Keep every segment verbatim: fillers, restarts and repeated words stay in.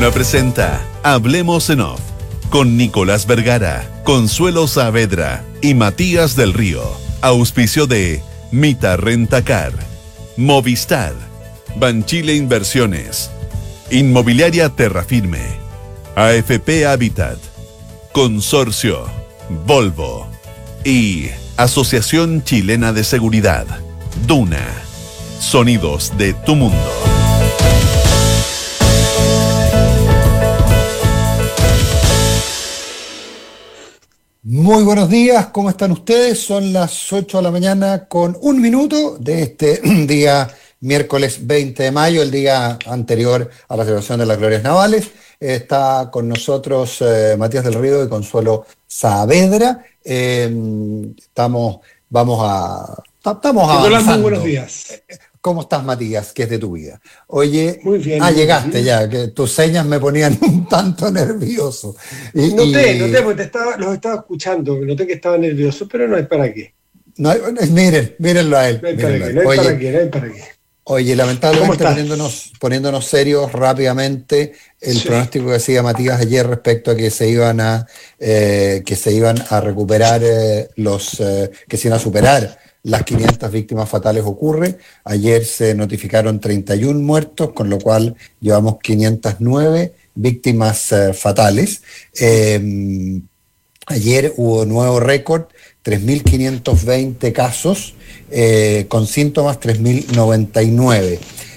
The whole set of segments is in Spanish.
Duna presenta Hablemos en Off con Nicolás Vergara, Consuelo Saavedra y Matías del Río. Auspicio de Mita Rentacar, Movistar, Banchile Inversiones, Inmobiliaria Terrafirme, A F P Habitat, Consorcio, Volvo y Asociación Chilena de Seguridad. Duna. Sonidos de tu mundo. Muy buenos días, ¿cómo están ustedes? Son las ocho de la mañana con un minuto de este día miércoles veinte de mayo, el día anterior a la celebración de las glorias navales. Está con nosotros eh, Matías del Río y Consuelo Saavedra. Eh, estamos, vamos a... Estamos avanzando. Muy buenos días. ¿Cómo estás, Matías? ¿Qué es de tu vida? Oye, muy bien. Ah, muy llegaste bien. ya, que tus señas me ponían un tanto nervioso. Y, noté, y... noté, porque te estaba, los estaba escuchando, noté que estaba nervioso, pero no hay para qué. No hay, miren, mírenlo a él. No hay para qué, no hay oye, para qué, no hay para qué. Oye, lamentablemente poniéndonos, poniéndonos serios rápidamente, el sí. pronóstico que hacía Matías ayer respecto a que se iban a eh, que se iban a recuperar eh, los eh, que se iban a superar las quinientas víctimas fatales ocurre. Ayer se notificaron treinta y uno muertos, con lo cual llevamos quinientas nueve víctimas eh, fatales. Eh, ayer hubo nuevo récord, tres mil quinientos veinte casos, eh, con síntomas tres mil noventa y nueve.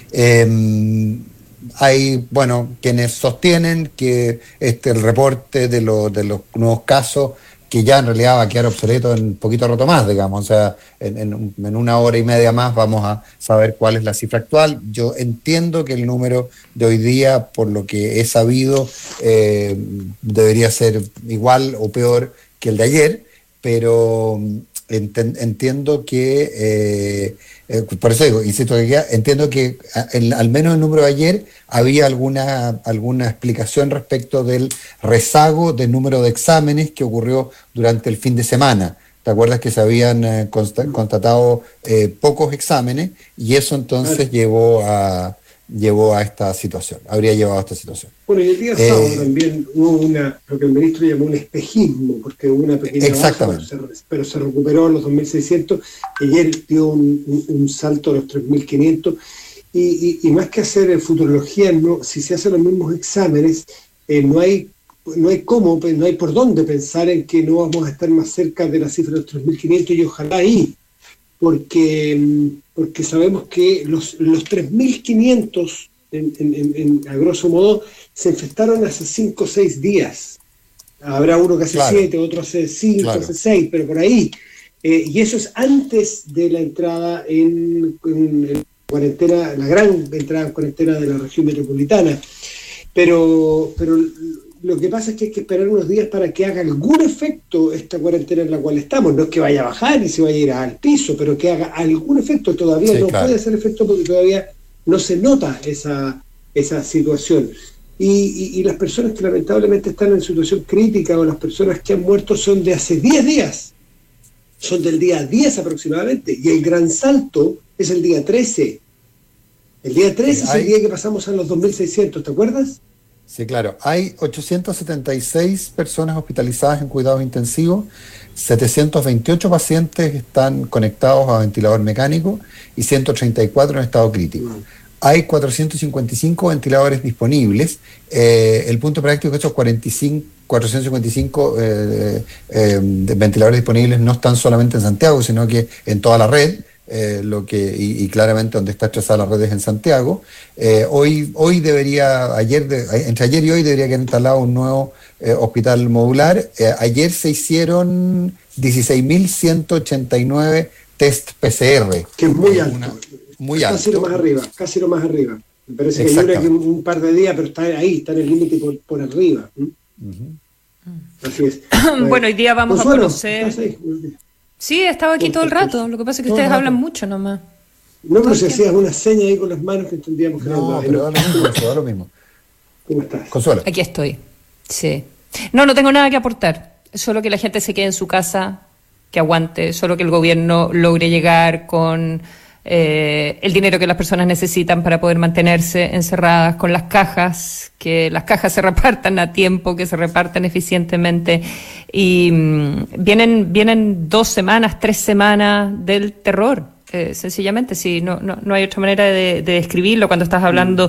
Eh, hay, bueno, quienes sostienen que este el reporte de, lo, de los nuevos casos, que ya en realidad va a quedar obsoleto en un poquito rato más, digamos, o sea, en, en, en una hora y media más vamos a saber cuál es la cifra actual. Yo entiendo que el número de hoy día, por lo que he sabido, eh, debería ser igual o peor que el de ayer, pero ent- entiendo que, eh, eh, por eso digo, insisto que ya, entiendo que en, al menos el número de ayer había alguna, alguna explicación respecto del rezago del número de exámenes que ocurrió durante el fin de semana. ¿Te acuerdas que se habían eh, consta- constatado eh, pocos exámenes y eso entonces llevó a... llevó a esta situación, habría llevado a esta situación. Bueno, y el día eh, sábado también hubo una, lo que el ministro llamó un espejismo, porque hubo una pequeña exactamente. baja, pero se, pero se recuperó a los dos mil seiscientos, ayer dio un, un, un salto a los tres mil quinientos, y, y, y más que hacer futurología, no, si se hacen los mismos exámenes, eh, no hay no hay cómo, no hay por dónde pensar en que no vamos a estar más cerca de la cifra de los tres mil quinientos, y ojalá ahí, porque, porque sabemos que los, los tres mil quinientos, en, en, en, a grosso modo, se infectaron hace cinco o seis días. Habrá uno que hace siete, claro. Otro hace cinco, claro. hace seis, pero por ahí. Eh, y eso es antes de la entrada en, en, en cuarentena, la gran entrada en cuarentena de la región metropolitana. Pero, pero lo que pasa es que hay que esperar unos días para que haga algún efecto esta cuarentena en la cual estamos. No es que vaya a bajar y se vaya a ir al piso, pero que haga algún efecto. Todavía sí, no claro. puede hacer efecto porque todavía no se nota esa, esa situación. Y, y, y las personas que lamentablemente están en situación crítica o las personas que han muerto son de hace diez días. Son del día diez aproximadamente. Y el gran salto es el día trece. El día trece sí, es hay... el día que pasamos a los dos mil seiscientos, ¿te acuerdas? Sí, claro. Hay ochocientas setenta y seis personas hospitalizadas en cuidados intensivos, setecientos veintiocho pacientes están conectados a ventilador mecánico y ciento treinta y cuatro en estado crítico. Mm. Hay cuatrocientos cincuenta y cinco ventiladores disponibles. Eh, el punto práctico es que esos cuarenta y cinco, cuatrocientos cincuenta y cinco eh, eh, ventiladores disponibles no están solamente en Santiago, sino que en toda la red. Eh, lo que y, y claramente donde está estresada la red es en Santiago. Eh, hoy hoy debería, ayer de, entre ayer y hoy debería quedar instalado un nuevo eh, hospital modular. Eh, ayer se hicieron dieciséis mil ciento ochenta y nueve test P C R. Que es muy alto. Una, muy casi alto. lo más arriba, casi lo más arriba. Me parece que dura un, un par de días, pero está ahí, está en el límite por, por arriba. ¿Mm? Uh-huh. Así es. Bueno, hoy día vamos Consuelo, a conocer... Sí, estaba aquí todo el rato. Lo que pasa es que ustedes hablan mucho nomás. No, pero si hacías una seña ahí con las manos que entendíamos que no, pero da lo mismo, da lo mismo. ¿Cómo estás? Consuelo. Aquí estoy. Sí. No, no tengo nada que aportar. Solo que la gente se quede en su casa, que aguante. Solo que el gobierno logre llegar con eh, el dinero que las personas necesitan para poder mantenerse encerradas, con las cajas, que las cajas se repartan a tiempo, que se repartan eficientemente. Y mmm, vienen, vienen dos semanas, tres semanas del terror. Eh, sencillamente, sí, no, no, no hay otra manera de, de describirlo. Cuando estás hablando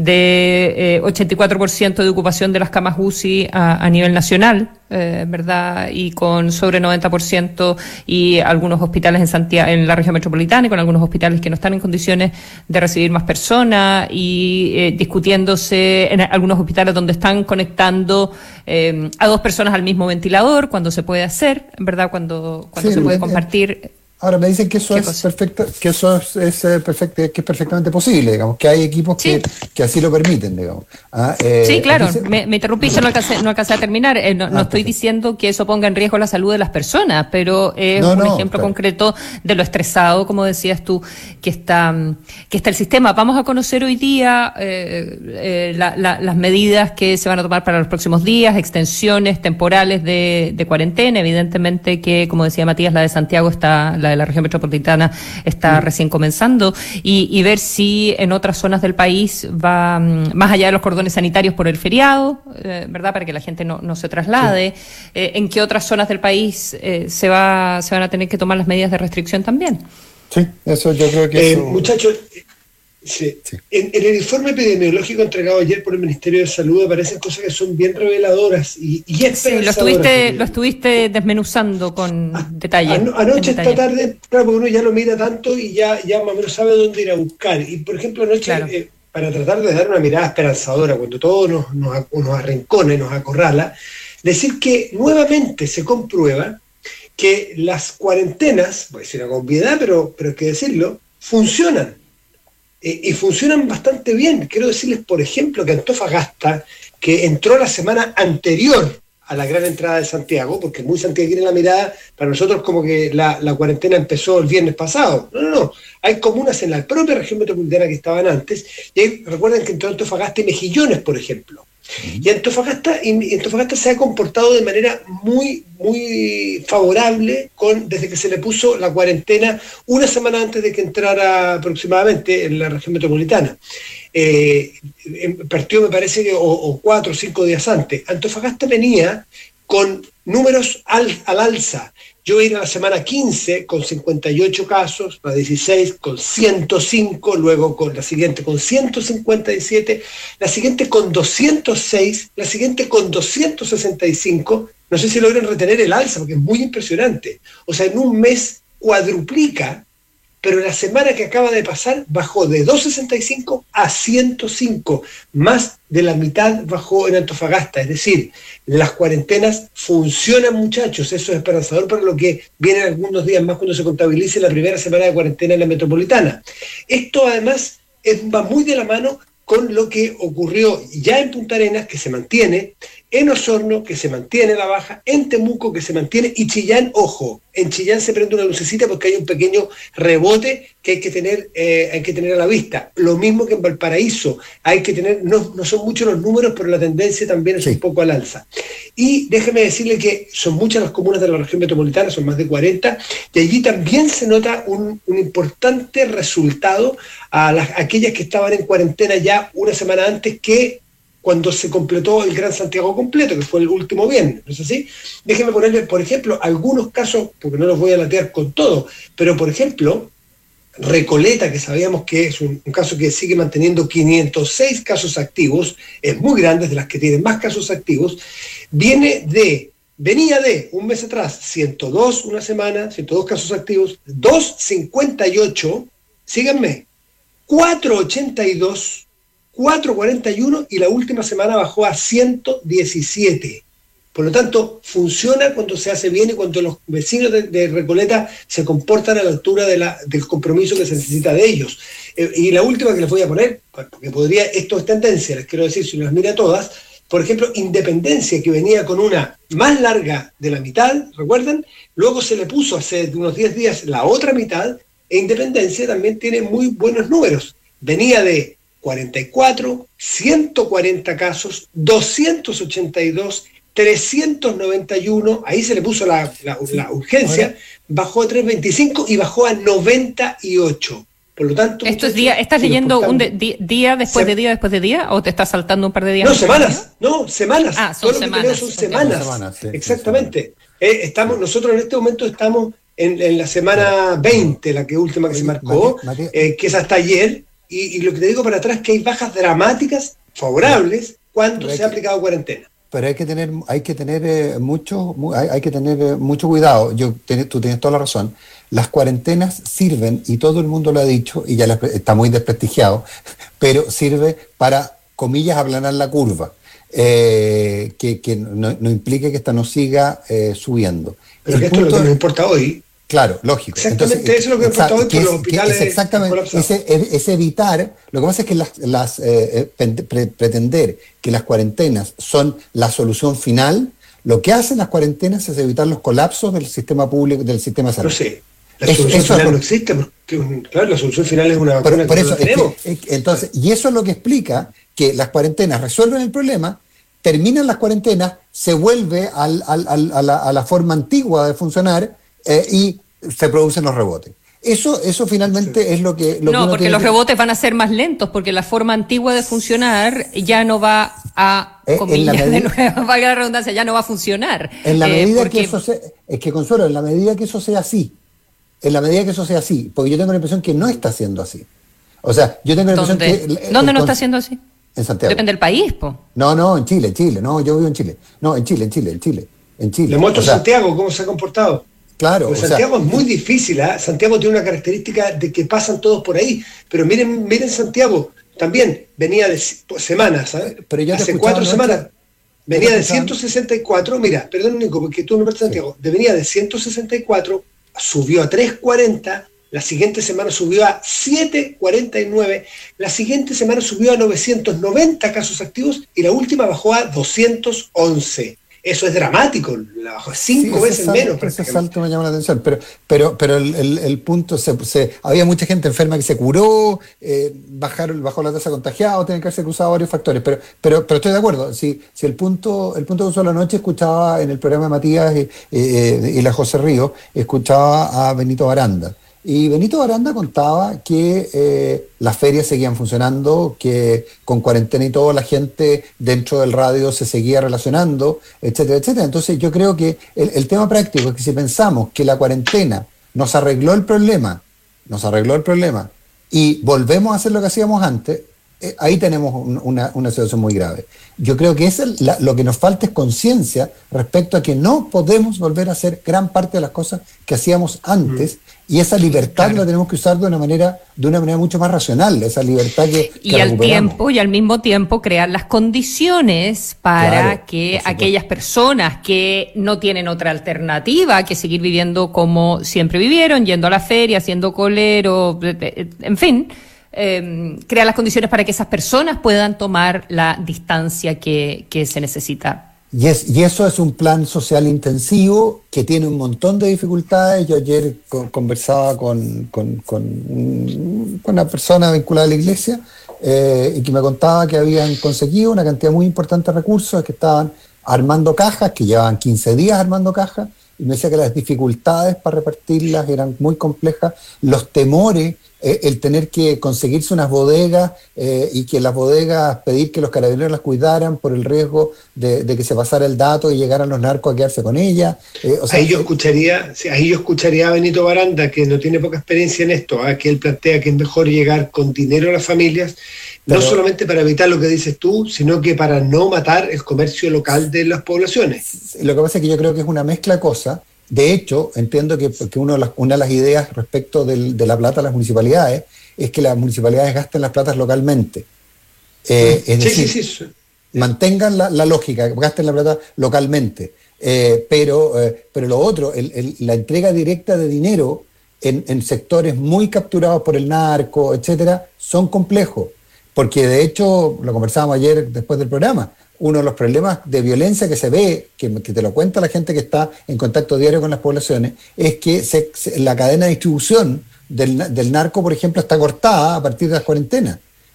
de eh, ochenta y cuatro por ciento de ocupación de las camas U C I a, a nivel nacional, eh, ¿verdad? Y con sobre noventa por ciento y algunos hospitales en Santiago, en la región metropolitana, y con algunos hospitales que no están en condiciones de recibir más personas, y eh, discutiéndose en algunos hospitales donde están conectando eh, a dos personas al mismo ventilador, cuando se puede hacer, ¿verdad? Cuando, cuando sí, se puede compartir. Ahora me dicen que eso es perfecto, que eso es, es perfecto, que es perfectamente posible, digamos, que hay equipos sí. que, que así lo permiten, digamos. Ah, eh, sí, claro, dice... me, me interrumpiste, no alcancé, no alcancé a terminar. Eh, no, ah, no estoy diciendo que eso ponga en riesgo la salud de las personas, pero es no, un no, ejemplo claro. concreto de lo estresado, como decías tú, que está, que está el sistema. Vamos a conocer hoy día eh, eh, la, la, las medidas que se van a tomar para los próximos días, extensiones temporales de, de cuarentena. Evidentemente que, como decía Matías, la de Santiago está, la de la región metropolitana está mm. recién comenzando, y, y ver si en otras zonas del país va más allá de los cordones sanitarios por el feriado, eh, ¿verdad? Para que la gente no, no se traslade, sí. eh, en qué otras zonas del país eh, se va se van a tener que tomar las medidas de restricción también. Sí, eso yo creo que eh, eso... muchachos, sí. Sí. En, en el informe epidemiológico entregado ayer por el Ministerio de Salud aparecen cosas que son bien reveladoras y, y esperanzadoras. Sí, lo estuviste, lo estuviste desmenuzando con a, detalle. Ano, anoche, esta tarde, claro, porque uno ya lo mira tanto y ya, ya más o menos sabe dónde ir a buscar. Y, por ejemplo, anoche, claro. eh, para tratar de dar una mirada esperanzadora, cuando todo nos, nos, nos arrincona y nos acorrala, decir que nuevamente se comprueba que las cuarentenas, voy a decir una obviedad, pero, pero hay que decirlo, funcionan. Y funcionan bastante bien. Quiero decirles, por ejemplo, que Antofagasta, que entró la semana anterior a la gran entrada de Santiago, porque muy santiaguina la mirada, para nosotros como que la, la cuarentena empezó el viernes pasado. No, no, no. Hay comunas en la propia región metropolitana que estaban antes, y hay, recuerden que entró Antofagasta y Mejillones, por ejemplo. Y Antofagasta, y Antofagasta se ha comportado de manera muy, muy favorable con, desde que se le puso la cuarentena una semana antes de que entrara aproximadamente en la región metropolitana. Eh, partió, me parece, que, o, o cuatro o cinco días antes. Antofagasta venía con números al, al alza. Yo iba a la semana quince con cincuenta y ocho casos, la dieciséis con ciento cinco, luego con la siguiente con ciento cincuenta y siete, la siguiente con doscientos seis, la siguiente con doscientos sesenta y cinco. No sé si logran retener el alza, porque es muy impresionante. O sea, en un mes cuadruplica, pero la semana que acaba de pasar bajó de doscientos sesenta y cinco a ciento cinco, más de la mitad bajó en Antofagasta. Es decir, las cuarentenas funcionan, muchachos. Eso es esperanzador para lo que vienen algunos días más cuando se contabilice la primera semana de cuarentena en la metropolitana. Esto además es, va muy de la mano con lo que ocurrió ya en Punta Arenas, que se mantiene, en Osorno, que se mantiene la baja, en Temuco, que se mantiene, y Chillán, ojo, en Chillán se prende una lucecita porque hay un pequeño rebote que hay que tener, eh, hay que tener a la vista. Lo mismo que en Valparaíso, hay que tener, no, no son muchos los números, pero la tendencia también es sí. un poco al alza. Y déjeme decirle que son muchas las comunas de la región metropolitana, son más de cuarenta, y allí también se nota un, un importante resultado a, las, a aquellas que estaban en cuarentena ya una semana antes que cuando se completó el Gran Santiago completo, que fue el último viernes, ¿no es así? Déjenme ponerle, por ejemplo, algunos casos, porque no los voy a latear con todo, pero por ejemplo, Recoleta, que sabíamos que es un, un caso que sigue manteniendo quinientos seis casos activos, es muy grande, es de las que tienen más casos activos, viene de, venía de, un mes atrás, ciento dos una semana, ciento dos casos activos, doscientos cincuenta y ocho, síganme, cuatrocientos ochenta y dos, cuatrocientos cuarenta y uno, y la última semana bajó a ciento diecisiete. Por lo tanto, funciona cuando se hace bien y cuando los vecinos de, de Recoleta se comportan a la altura de la, del compromiso que se necesita de ellos. Eh, y la última que les voy a poner, porque podría, esto es tendencia, les quiero decir, si uno las mira todas, por ejemplo, Independencia, que venía con una más larga de la mitad, ¿recuerdan? Luego se le puso hace unos diez días la otra mitad, e Independencia también tiene muy buenos números. Venía de cuarenta y cuatro, ciento cuarenta casos, doscientos ochenta y dos, trescientos noventa y uno, ahí se le puso la, la, la urgencia, bajó a trescientos veinticinco y bajó a noventa y ocho. Por lo tanto, ¿Esto es día, ¿estás si leyendo un de, di, día después Se, de día después de día o te estás saltando un par de días? No, semanas, no, semanas. Ah, son Todo semanas. Lo que son semanas. Son semanas sí, Exactamente. Sí, eh, estamos, nosotros en este momento estamos en, en la semana veinte, la que última que se marcó, Mati, Mati. Eh, que es hasta ayer, y, y lo que te digo para atrás es que hay bajas dramáticas favorables cuando se ha aplicado cuarentena. Pero hay que tener, hay que tener eh, mucho, hay, hay que tener eh, mucho cuidado. Yo, ten, tú tienes toda la razón. Las cuarentenas sirven, y todo el mundo lo ha dicho, y ya la, está muy desprestigiado, pero sirve para, comillas, aplanar la curva, eh, que, que no, no implique que esta no siga eh, subiendo. Pero que esto es lo que nos importa hoy. Claro, lógico. Exactamente, Entonces, eso es lo que importa hoy por los hospitales. Es exactamente, es, es evitar, lo que pasa es que las, las eh, pre, pretender que las cuarentenas son la solución final, lo que hacen las cuarentenas es evitar los colapsos del sistema público, del sistema de salud. No sé, la es, solución final es, no existe, porque claro, la solución final es una vacuna por, por que eso, no tenemos. Es que, entonces, y eso es lo que explica que las cuarentenas resuelven el problema, terminan las cuarentenas, se vuelve al, al, al, a, la, a la forma antigua de funcionar eh, y se producen los rebotes. Eso, eso finalmente sí. es lo que... Lo no, que porque los que... rebotes van a ser más lentos, porque la forma antigua de funcionar ya no va a, eh, comillas, medida, de nuevo, valga la redundancia, ya no va a funcionar. En la eh, medida porque... que eso sea... Es que, Consuelo, en la medida que eso sea así, en la medida que eso sea así, porque yo tengo la impresión que no está siendo así. O sea, yo tengo la impresión ¿Dónde? que... ¿Dónde no está siendo así? En Santiago. Depende del país, po. No, no, en Chile, en Chile. No, yo vivo en Chile. No, en Chile, en Chile, en Chile. En Chile. Le muestro o sea, Santiago cómo se ha comportado. Claro. Pues Santiago sea, es muy difícil, ¿eh? Santiago tiene una característica de que pasan todos por ahí. Pero miren, miren Santiago, también venía de semanas, ¿sabes? Pero yo hace cuatro semanas. Venía de ciento sesenta y cuatro, mira, perdón Nico, porque tú no ves Santiago, sí. venía de ciento sesenta y cuatro, subió a trescientos cuarenta, la siguiente semana subió a setecientos cuarenta y nueve, la siguiente semana subió a novecientos noventa casos activos y la última bajó a doscientos once. Eso es dramático, la bajó cinco sí, veces salto, menos. Ese salto me llama la atención, pero, pero, pero el, el, el punto, se, se, había mucha gente enferma que se curó, eh, bajaron, bajó la tasa de contagiados, tienen que haberse cruzado varios factores, pero, pero, pero estoy de acuerdo, si, si el punto el punto que usó la noche, escuchaba en el programa de Matías y, eh, y la José Río, escuchaba a Benito Baranda. Y Benito Baranda contaba que eh, las ferias seguían funcionando, que con cuarentena y todo la gente dentro del radio se seguía relacionando, etcétera, etcétera. Entonces yo creo que el, el tema práctico es que si pensamos que la cuarentena nos arregló el problema, nos arregló el problema, y volvemos a hacer lo que hacíamos antes, eh, ahí tenemos un, una, una situación muy grave. Yo creo que es el, la, lo que nos falta es conciencia respecto a que no podemos volver a hacer gran parte de las cosas que hacíamos antes, mm. Y esa libertad claro. la tenemos que usar de una manera, de una manera mucho más racional, esa libertad que, que y al tiempo y al mismo tiempo crear las condiciones para claro, que aquellas personas que no tienen otra alternativa que seguir viviendo como siempre vivieron, yendo a la feria, haciendo colero, en fin, eh, crear las condiciones para que esas personas puedan tomar la distancia que, que se necesita. Y, es, y eso es un plan social intensivo que tiene un montón de dificultades. Yo ayer co- conversaba con, con, con, un, con una persona vinculada a la iglesia eh, y que me contaba que habían conseguido una cantidad muy importante de recursos, que estaban armando cajas, que llevaban quince días armando cajas, y me decía que las dificultades para repartirlas eran muy complejas, los temores, eh, el tener que conseguirse unas bodegas eh, y que las bodegas pedir que los carabineros las cuidaran por el riesgo de, de que se pasara el dato y llegaran los narcos a quedarse con ellas. Eh, o sea, ahí yo escucharía, sí, ahí yo escucharía a Benito Baranda, que no tiene poca experiencia en esto, ¿eh? Que él plantea que es mejor llegar con dinero a las familias, pero, no solamente para evitar lo que dices tú, sino que para no matar el comercio local de las poblaciones. Lo que pasa es que yo creo que es una mezcla de cosas. De hecho, entiendo que, que uno de las, una de las ideas respecto del, de la plata a las municipalidades es que las municipalidades gasten las platas localmente. Eh, es sí, decir, sí, sí, sí. mantengan la, la lógica, gasten la plata localmente. Eh, pero, eh, pero lo otro, el, el, la entrega directa de dinero en, en sectores muy capturados por el narco, etcétera, son complejos. Porque de hecho, lo conversábamos ayer después del programa, uno de los problemas de violencia que se ve, que, que te lo cuenta la gente que está en contacto diario con las poblaciones, es que se, se, la cadena de distribución del, del narco, por ejemplo, está cortada a partir de las cuarentenas.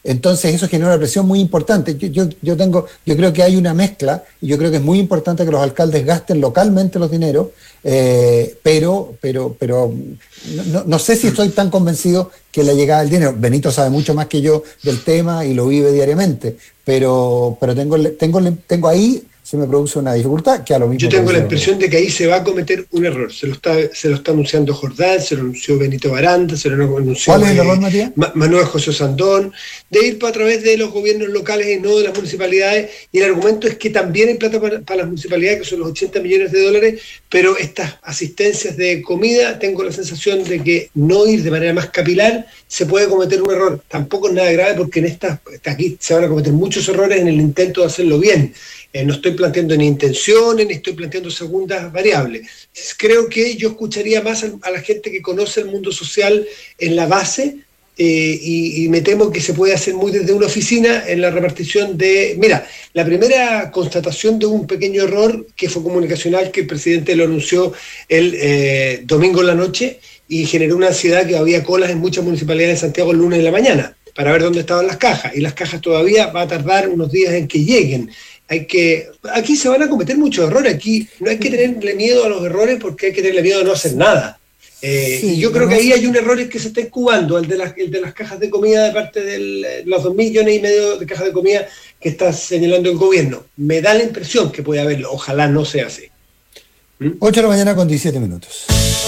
Entonces eso genera una presión muy importante. Yo, yo, yo, tengo, yo creo que hay una mezcla, y yo creo que es muy importante que los alcaldes gasten localmente los dineros, eh, pero, pero, pero no, no sé si estoy tan convencido que la llegada del dinero. Benito sabe mucho más que yo del tema y lo vive diariamente, pero, pero tengo, tengo, tengo ahí... se me produce una dificultad que a lo mismo... Yo tengo la impresión de que ahí se va a cometer un error. Se lo está, se lo está anunciando Jordán, se lo anunció Benito Baranda, se lo anunció ¿Cuál es el error, Matías? Ma- Manuel José Sandón, de ir a través de los gobiernos locales y no de las municipalidades. Y el argumento es que también hay plata para, para las municipalidades, que son los ochenta millones de dólares, pero estas asistencias de comida, tengo la sensación de que no ir de manera más capilar se puede cometer un error. Tampoco es nada grave, porque en estas, aquí se van a cometer muchos errores en el intento de hacerlo bien. Eh, no estoy planteando ni intenciones, ni estoy planteando segundas variables. Creo que yo escucharía más a, a la gente que conoce el mundo social en la base, eh, y, y me temo que se puede hacer muy desde una oficina en la repartición de... Mira, la primera constatación de un pequeño error que fue comunicacional, que el presidente lo anunció el eh, domingo en la noche, y generó una ansiedad que había colas en muchas municipalidades de Santiago el lunes en la mañana para ver dónde estaban las cajas, y las cajas todavía va a tardar unos días en que lleguen. Hay que, aquí se van a cometer muchos errores, aquí no hay que tenerle miedo a los errores, porque hay que tenerle miedo a no hacer nada. Eh, sí, y yo creo no que ahí hay un error que se está incubando, el de las, el de las cajas de comida, de parte de los dos millones y medio de cajas de comida que está señalando el gobierno. Me da la impresión que puede haberlo, ojalá no sea así. ¿Mm? ocho de la mañana con diecisiete minutos.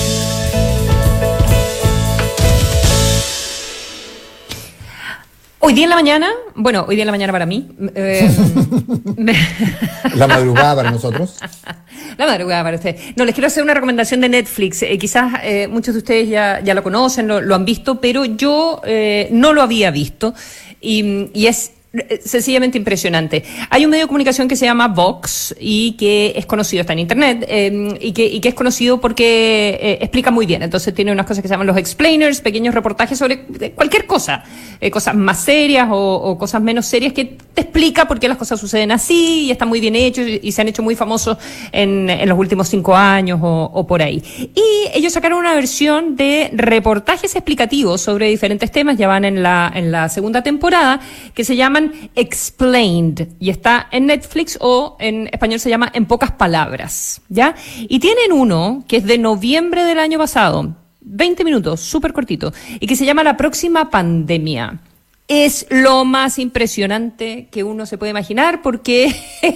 Hoy día en la mañana, bueno, hoy día en la mañana para mí. Eh, me... La madrugada para nosotros. La madrugada para usted. No, les quiero hacer una recomendación de Netflix. Eh, quizás eh, muchos de ustedes ya, ya lo conocen, lo, lo han visto, pero yo eh, no lo había visto. Y, y es sencillamente impresionante. Hay un medio de comunicación que se llama Vox y que es conocido, está en internet, eh, y, que, y que es conocido porque eh, explica muy bien. Entonces tiene unas cosas que se llaman los explainers, pequeños reportajes sobre cualquier cosa, eh, cosas más serias o, o cosas menos serias, que te explica por qué las cosas suceden así, y están muy bien hechos y, y se han hecho muy famosos en, en los últimos cinco años o, o por ahí. Y ellos sacaron una versión de reportajes explicativos sobre diferentes temas, ya van en la, en la segunda temporada, que se llaman Explained, y está en Netflix, o en español se llama En Pocas Palabras, ¿ya? Y tienen uno que es de noviembre del año pasado, veinte minutos, súper cortito, y que se llama La Próxima Pandemia. Es lo más impresionante que uno se puede imaginar, porque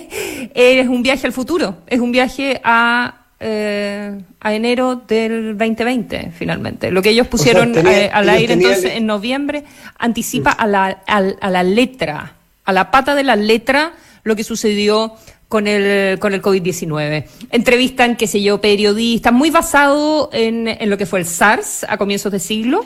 es un viaje al futuro, es un viaje a Eh, a enero del veinte veinte, finalmente. Lo que ellos pusieron, o sea, tenía, eh, al aire entonces que... en noviembre anticipa a la, a, a la letra, a la pata de la letra, lo que sucedió con el con el covid diecinueve. Entrevistan, qué sé yo, periodistas, muy basado en, en lo que fue el SARS a comienzos de siglo.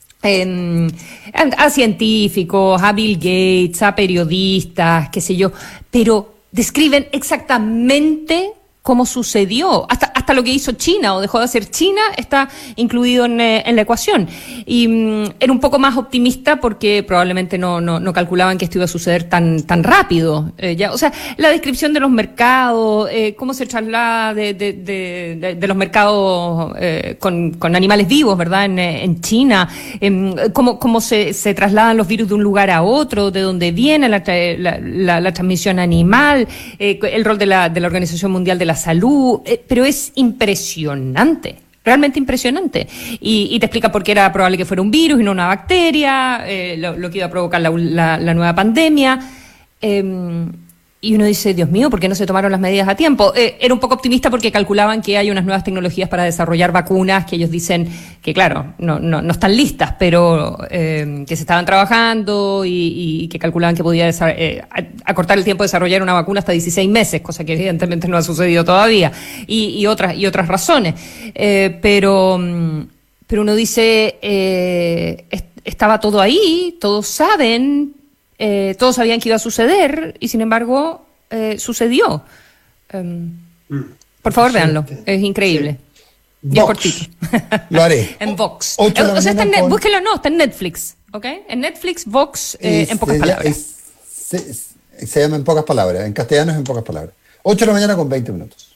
En, a científicos, a Bill Gates, a periodistas, qué sé yo, pero describen exactamente cómo sucedió, hasta hasta lo que hizo China o dejó de hacer China está incluido en, eh, en la ecuación. Y mm, era un poco más optimista porque probablemente no no, no calculaban que esto iba a suceder tan tan rápido. Eh, ya, o sea, la descripción de los mercados, eh, cómo se traslada de de, de, de, de los mercados eh, con, con animales vivos, ¿verdad? En, en China, eh, cómo cómo se, se trasladan los virus de un lugar a otro, de dónde viene la, la, la, la transmisión animal, eh, el rol de la de la Organización Mundial de la Salud, eh, pero es impresionante, realmente impresionante. Y, y te explica por qué era probable que fuera un virus y no una bacteria, eh, lo, lo que iba a provocar la, la, la nueva pandemia. Eh, y uno dice, Dios mío, ¿por qué no se tomaron las medidas a tiempo? Eh, era un poco optimista porque calculaban que hay unas nuevas tecnologías para desarrollar vacunas que ellos dicen que, claro, no, no, no están listas, pero eh, que se estaban trabajando y, y que calculaban que podía eh, acortar el tiempo de desarrollar una vacuna hasta dieciséis meses, cosa que evidentemente no ha sucedido todavía, y, y otras y otras razones. Eh, pero, pero uno dice, eh, est- estaba todo ahí, todos saben... Eh, todos sabían que iba a suceder y sin embargo eh, sucedió. Um, por favor, véanlo, es increíble. Y es cortito. Lo haré. En Vox. O, o sea, está en, con... búsquenlo, no, está en Netflix, ¿ok? En Netflix, Vox, eh, en pocas palabras. Es, se, se llama En Pocas Palabras, en castellano es En Pocas Palabras. ocho de la mañana con veinte minutos.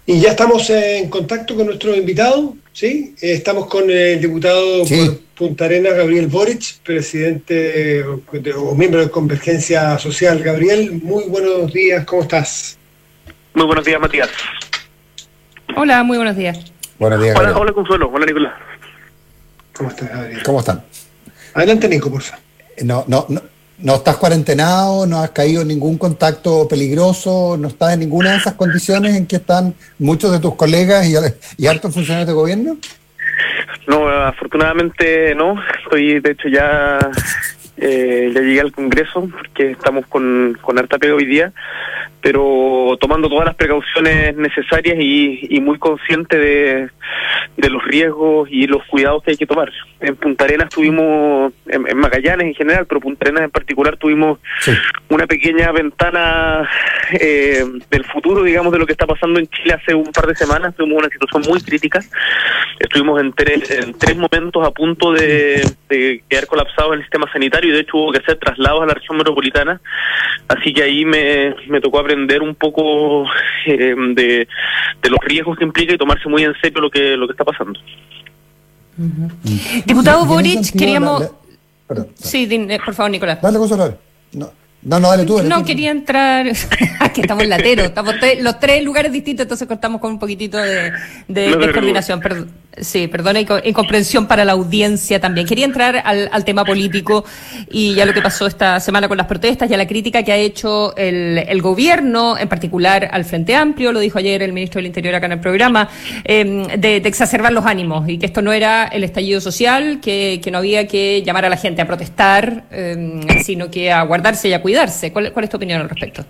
Y ya estamos en contacto con nuestro invitado, ¿sí? Estamos con el diputado sí. por Punta Arenas, Gabriel Boric, presidente o miembro de Convergencia Social. Gabriel, muy buenos días, ¿cómo estás? Muy buenos días, Matías. Hola, muy buenos días. Buenos días, Hola, hola Consuelo, hola Nicolás. ¿Cómo estás, Gabriel? ¿Cómo están? Adelante, Nico, por favor. No, no, no, no estás cuarentenado, no has caído en ningún contacto peligroso, no estás en ninguna de esas condiciones en que están muchos de tus colegas y, y altos funcionarios de gobierno. No, afortunadamente no. Estoy, de hecho, ya eh, ya llegué al Congreso porque estamos con, con harta pega hoy día, pero tomando todas las precauciones necesarias y, y muy consciente de, de los riesgos y los cuidados que hay que tomar. En Punta Arenas tuvimos, en, en Magallanes en general, pero Punta Arenas en particular, tuvimos sí. una pequeña ventana eh, del futuro, digamos, de lo que está pasando en Chile hace un par de semanas. Tuvimos una situación muy crítica. Estuvimos en tres, en tres momentos a punto de, de quedar colapsados en el sistema sanitario y de hecho hubo que hacer traslados a la región metropolitana. Así que ahí me, me tocó aprender un poco eh, de, de los riesgos que implica y tomarse muy en serio lo que, lo que está pasando. Uh-huh. Diputado Boric, queríamos... La, la... Perdón, sí, din, eh, por favor, Nicolás. Dale, Consuelo. No, no, no, dale tú. Dale no, tú. quería entrar... Aquí estamos lateros, estamos tres, los tres lugares distintos, entonces cortamos con un poquitito de, de, no, de coordinación. Perdón. Sí, perdona, y, y comprensión para la audiencia también. Quería entrar al, al tema político y ya lo que pasó esta semana con las protestas y a la crítica que ha hecho el, el gobierno, en particular al Frente Amplio, lo dijo ayer el ministro del Interior acá en el programa, eh, de, de exacerbar los ánimos y que esto no era el estallido social, que, que no había que llamar a la gente a protestar, eh, sino que a guardarse y a cuidarse. ¿Cuál, cuál es tu opinión al respecto?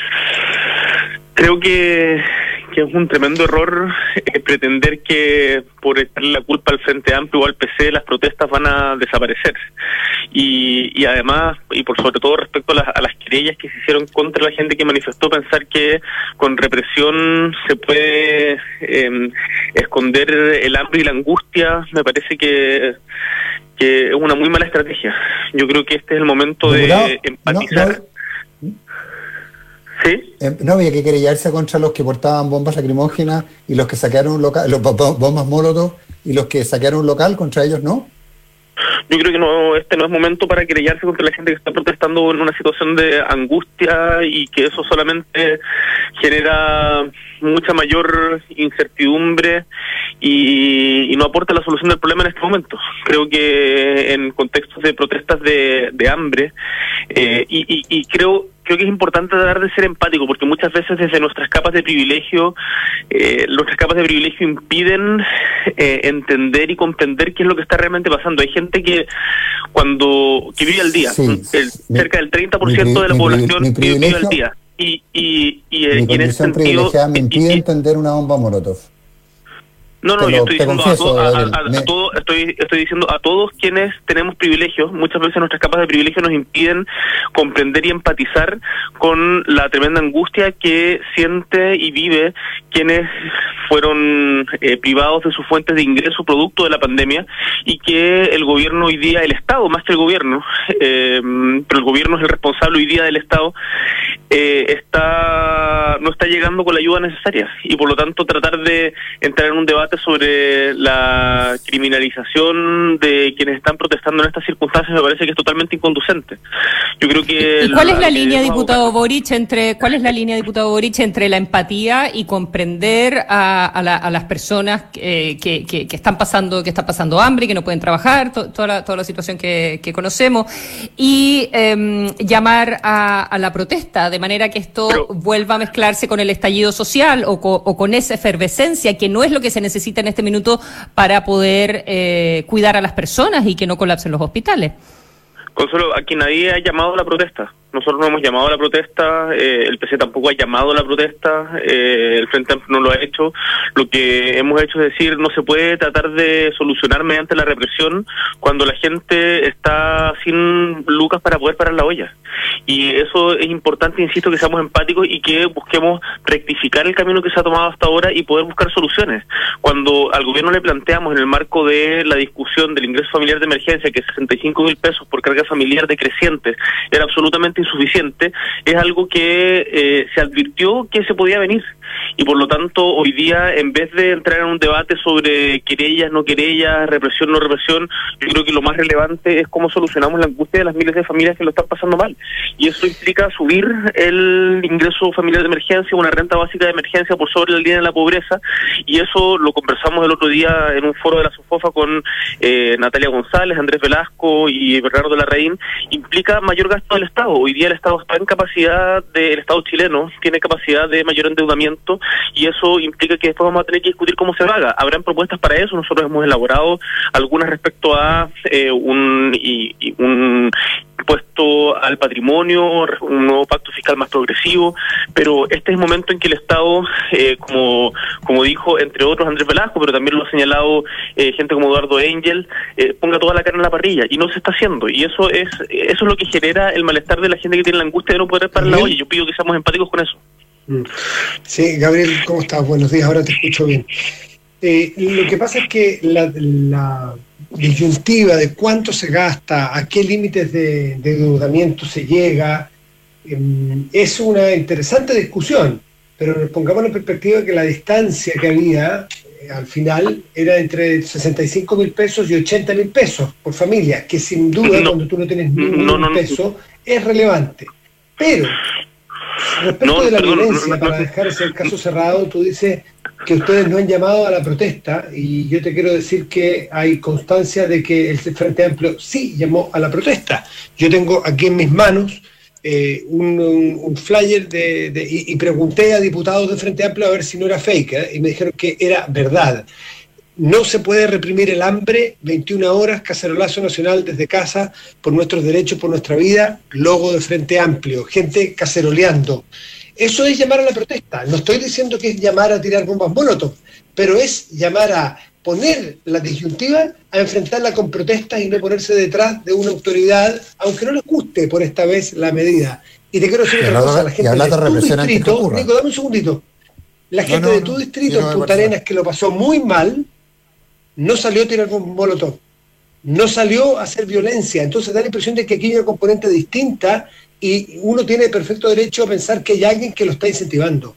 Creo que... que es un tremendo error eh, pretender que por echarle la culpa al Frente Amplio o al P C las protestas van a desaparecer. Y, y además, y por sobre todo respecto a las, a las querellas que se hicieron contra la gente que manifestó, pensar que con represión se puede eh, esconder el hambre y la angustia, me parece que, que es una muy mala estrategia. Yo creo que este es el momento de no, empatizar. No, no. ¿Sí? Eh, no había que querellarse contra los que portaban bombas lacrimógenas y los que saquearon un local, los bombas molotov y los que saquearon un local, contra ellos no. Yo creo que no, este no es momento para querellarse contra la gente que está protestando en una situación de angustia y que eso solamente genera mucha mayor incertidumbre y, y no aporta la solución del problema en este momento. Creo que en contextos de protestas de, de hambre eh, y, y, y creo creo que es importante tratar de ser empático, porque muchas veces desde nuestras capas de privilegio, eh, nuestras capas de privilegio impiden eh, entender y comprender qué es lo que está realmente pasando. Hay gente que cuando que vive al día, sí, el, mi, cerca del treinta por ciento mi, de la mi, población mi vive, vive al día. Y, y, y, mi y en ese sentido... me impide y, entender una bomba molotov. No, no, te yo lo, estoy diciendo confieso, a, to, a, a, a, a todo, estoy, estoy diciendo a todos quienes tenemos privilegios. Muchas veces nuestras capas de privilegio nos impiden comprender y empatizar con la tremenda angustia que siente y vive quienes fueron eh, privados de sus fuentes de ingreso producto de la pandemia y que el gobierno hoy día, el Estado más que el gobierno, eh, pero el gobierno es el responsable hoy día del Estado, eh, está no está llegando con la ayuda necesaria y por lo tanto tratar de entrar en un debate sobre la criminalización de quienes están protestando en estas circunstancias me parece que es totalmente inconducente. Yo creo que... ¿Y cuál es la línea, diputado Boric, entre cuál es la línea, diputado Boric, entre la empatía y comprender a, a, la, a las personas que, que, que, que están pasando que están pasando hambre y que no pueden trabajar, to, toda, la, toda la situación que, que conocemos, y eh, llamar a, a la protesta, de manera que esto Pero, vuelva a mezclarse con el estallido social o, co, o con esa efervescencia que no es lo que se necesita en este minuto para poder eh, cuidar a las personas y que no colapsen los hospitales? Consuelo, aquí nadie ha llamado a la protesta. Nosotros no hemos llamado a la protesta, eh, el P C tampoco ha llamado a la protesta, eh, el Frente Amplio no lo ha hecho. Lo que hemos hecho es decir, no se puede tratar de solucionar mediante la represión cuando la gente está sin lucas para poder parar la olla. Y eso es importante, insisto, que seamos empáticos y que busquemos rectificar el camino que se ha tomado hasta ahora y poder buscar soluciones. Cuando al gobierno le planteamos en el marco de la discusión del ingreso familiar de emergencia, que es sesenta y cinco mil pesos por carga familiar decreciente, era absolutamente insuficiente, es algo que eh, se advirtió que se podía venir. Y por lo tanto, hoy día, en vez de entrar en un debate sobre querellas, no querellas, represión, no represión, yo creo que lo más relevante es cómo solucionamos la angustia de las miles de familias que lo están pasando mal. Y eso implica subir el ingreso familiar de emergencia, una renta básica de emergencia por sobre la línea de la pobreza, y eso lo conversamos el otro día en un foro de la SOFOFA con eh, Natalia González, Andrés Velasco y Bernardo Larraín. Implica mayor gasto del Estado. Hoy día el Estado está en capacidad, de, el Estado chileno tiene capacidad de mayor endeudamiento, y eso implica que después vamos a tener que discutir cómo se paga. Habrán propuestas para eso, nosotros hemos elaborado algunas respecto a eh, un, y, y un impuesto al patrimonio, un nuevo pacto fiscal más progresivo, pero este es el momento en que el Estado, eh, como como dijo entre otros Andrés Velasco, pero también lo ha señalado eh, gente como Eduardo Engel, eh, ponga toda la carne en la parrilla, y no se está haciendo, y eso es eso es lo que genera el malestar de la gente que tiene la angustia de no poder parar la olla. Yo pido que seamos empáticos con eso. Sí, Gabriel, ¿cómo estás? Buenos días, ahora te escucho bien. Eh, lo que pasa es que la, la disyuntiva de cuánto se gasta, a qué límites de, de endeudamiento se llega, eh, es una interesante discusión, pero pongamos en perspectiva que la distancia que había eh, al final era entre sesenta y cinco mil pesos y ochenta mil pesos por familia, que sin duda no, cuando tú no tienes ningún no, no, peso no. es relevante. Pero respecto no, de la perdón, violencia, no, no, para dejar ese caso cerrado, tú dices que ustedes no han llamado a la protesta, y yo te quiero decir que hay constancia de que el Frente Amplio sí llamó a la protesta. Yo tengo aquí en mis manos eh, un, un, un flyer de, de, y, y pregunté a diputados de Frente Amplio a ver si no era fake, ¿eh? Y me dijeron que era verdad. No se puede reprimir el hambre, veintiuna horas, cacerolazo nacional desde casa, por nuestros derechos, por nuestra vida, logo de Frente Amplio, gente caceroleando. Eso es llamar a la protesta. No estoy diciendo que es llamar a tirar bombas molotov, pero es llamar a poner la disyuntiva, a enfrentarla con protestas y no ponerse detrás de una autoridad, aunque no les guste por esta vez la medida. Y te quiero decir otra cosa, la gente de tu distrito, Nico, dame un segundito, la gente no, no, de tu distrito no, en Punta Arenas, que lo pasó muy mal, no salió a tirar con molotov, no salió a hacer violencia. Entonces da la impresión de que aquí hay una componente distinta y uno tiene perfecto derecho a pensar que hay alguien que lo está incentivando.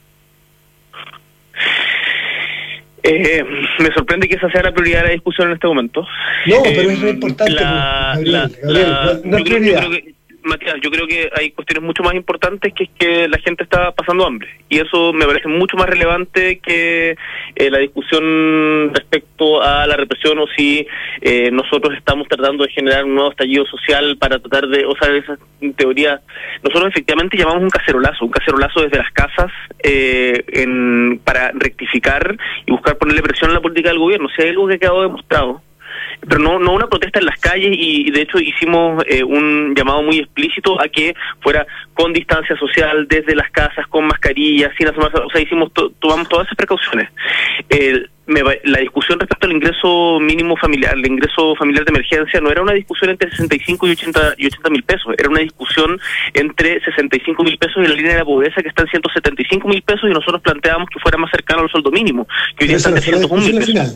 Eh, me sorprende que esa sea la prioridad de la discusión en este momento. No, pero eh, es muy importante. La, Gabriel, la, Gabriel, la, no, no es prioridad. Creo, creo que, Matías, yo creo que hay cuestiones mucho más importantes, que es que la gente está pasando hambre, y eso me parece mucho más relevante que eh, la discusión respecto a la represión, o si eh, nosotros estamos tratando de generar un nuevo estallido social para tratar de, o sea, esa teoría. Nosotros efectivamente llamamos un cacerolazo, un cacerolazo desde las casas eh, en, para rectificar y buscar ponerle presión a la política del gobierno. Si hay algo que ha quedado demostrado, pero no no una protesta en las calles, y de hecho hicimos eh, un llamado muy explícito a que fuera con distancia social, desde las casas, con mascarillas, sin asomarse, o sea, hicimos to, tomamos todas esas precauciones. Eh, me, la discusión respecto al ingreso mínimo familiar, el ingreso familiar de emergencia, no era una discusión entre sesenta y cinco y ochenta mil pesos, era una discusión entre sesenta y cinco mil pesos y la línea de la pobreza, que está en ciento setenta y cinco mil pesos, y nosotros planteábamos que fuera más cercano al sueldo mínimo, que hoy día está en trescientos un mil pesos.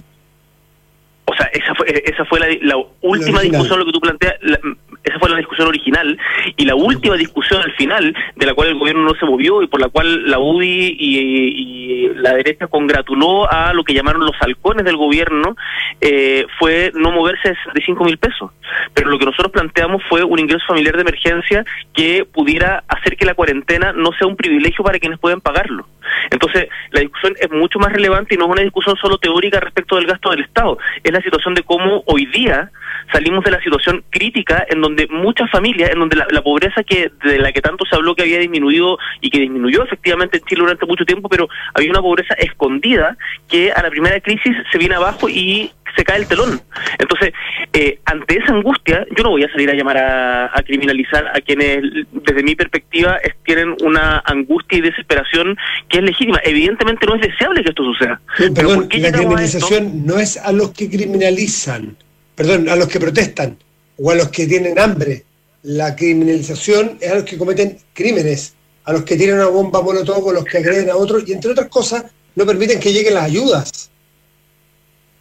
O sea, esa fue esa fue la, la última la discusión, lo que tú planteas, la, esa fue la discusión original, y la última discusión al final, de la cual el gobierno no se movió y por la cual la U D I y, y la derecha congratuló a lo que llamaron los halcones del gobierno, eh, fue no moverse de sesenta y cinco mil pesos. Pero lo que nosotros planteamos fue un ingreso familiar de emergencia que pudiera hacer que la cuarentena no sea un privilegio para quienes pueden pagarlo. Entonces, la discusión es mucho más relevante y no es una discusión solo teórica respecto del gasto del Estado. Es la situación de cómo hoy día salimos de la situación crítica en donde muchas familias, en donde la, la pobreza que de la que tanto se habló que había disminuido y que disminuyó efectivamente en Chile durante mucho tiempo, pero había una pobreza escondida que a la primera crisis se viene abajo y se cae el telón. Entonces, eh, ante esa angustia, yo no voy a salir a llamar a, a criminalizar a quienes, desde mi perspectiva, es, tienen una angustia y desesperación que es legítima. Evidentemente no es deseable que esto suceda. Sí, pero perdón, ¿por qué la criminalización no es a los que criminalizan, perdón, a los que protestan o a los que tienen hambre? La criminalización es a los que cometen crímenes, a los que tienen una bomba molotov, a los que agreden a otros, y entre otras cosas no permiten que lleguen las ayudas.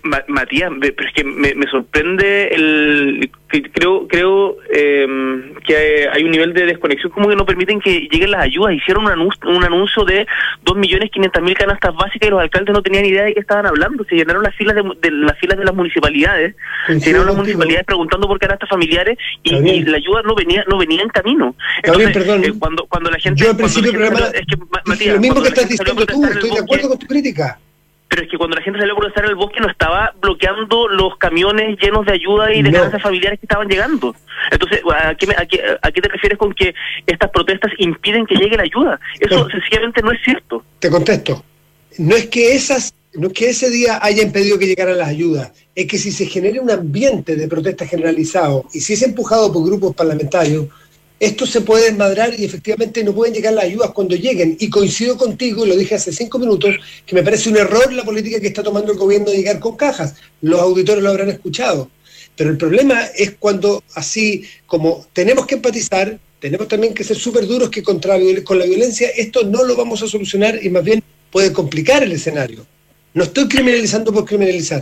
Ma Matías, pero es que me, me sorprende el que creo creo eh, que hay un nivel de desconexión como que no permiten que lleguen las ayudas. Hicieron un anuncio, un anuncio de dos millones quinientas mil canastas básicas y los alcaldes no tenían idea de qué estaban hablando. Se llenaron las filas de, de las filas de las municipalidades, sí, se llenaron las municipalidades preguntando por canastas familiares y, y la ayuda no venía no venía en camino. Entonces, perdón. Eh, cuando cuando la gente yo al principio del programa es que, Matías, lo mismo que estás diciendo tú, estoy de acuerdo con tu crítica. Pero es que cuando la gente salió a protestar en el bosque no estaba bloqueando los camiones llenos de ayuda y de no. canastas familiares que estaban llegando. Entonces, ¿a qué, me, a, qué, ¿a qué te refieres con que estas protestas impiden que llegue la ayuda? Eso no. sencillamente no es cierto. Te contesto. No es que esas, no es que ese día haya impedido que llegaran las ayudas, es que si se genera un ambiente de protesta generalizado y si es empujado por grupos parlamentarios, esto se puede desmadrar y efectivamente no pueden llegar las ayudas cuando lleguen. Y coincido contigo, y lo dije hace cinco minutos, que me parece un error la política que está tomando el gobierno de llegar con cajas. Los auditores lo habrán escuchado. Pero el problema es cuando así como tenemos que empatizar, tenemos también que ser súper duros que contra, con la violencia esto no lo vamos a solucionar y más bien puede complicar el escenario. No estoy criminalizando por criminalizar.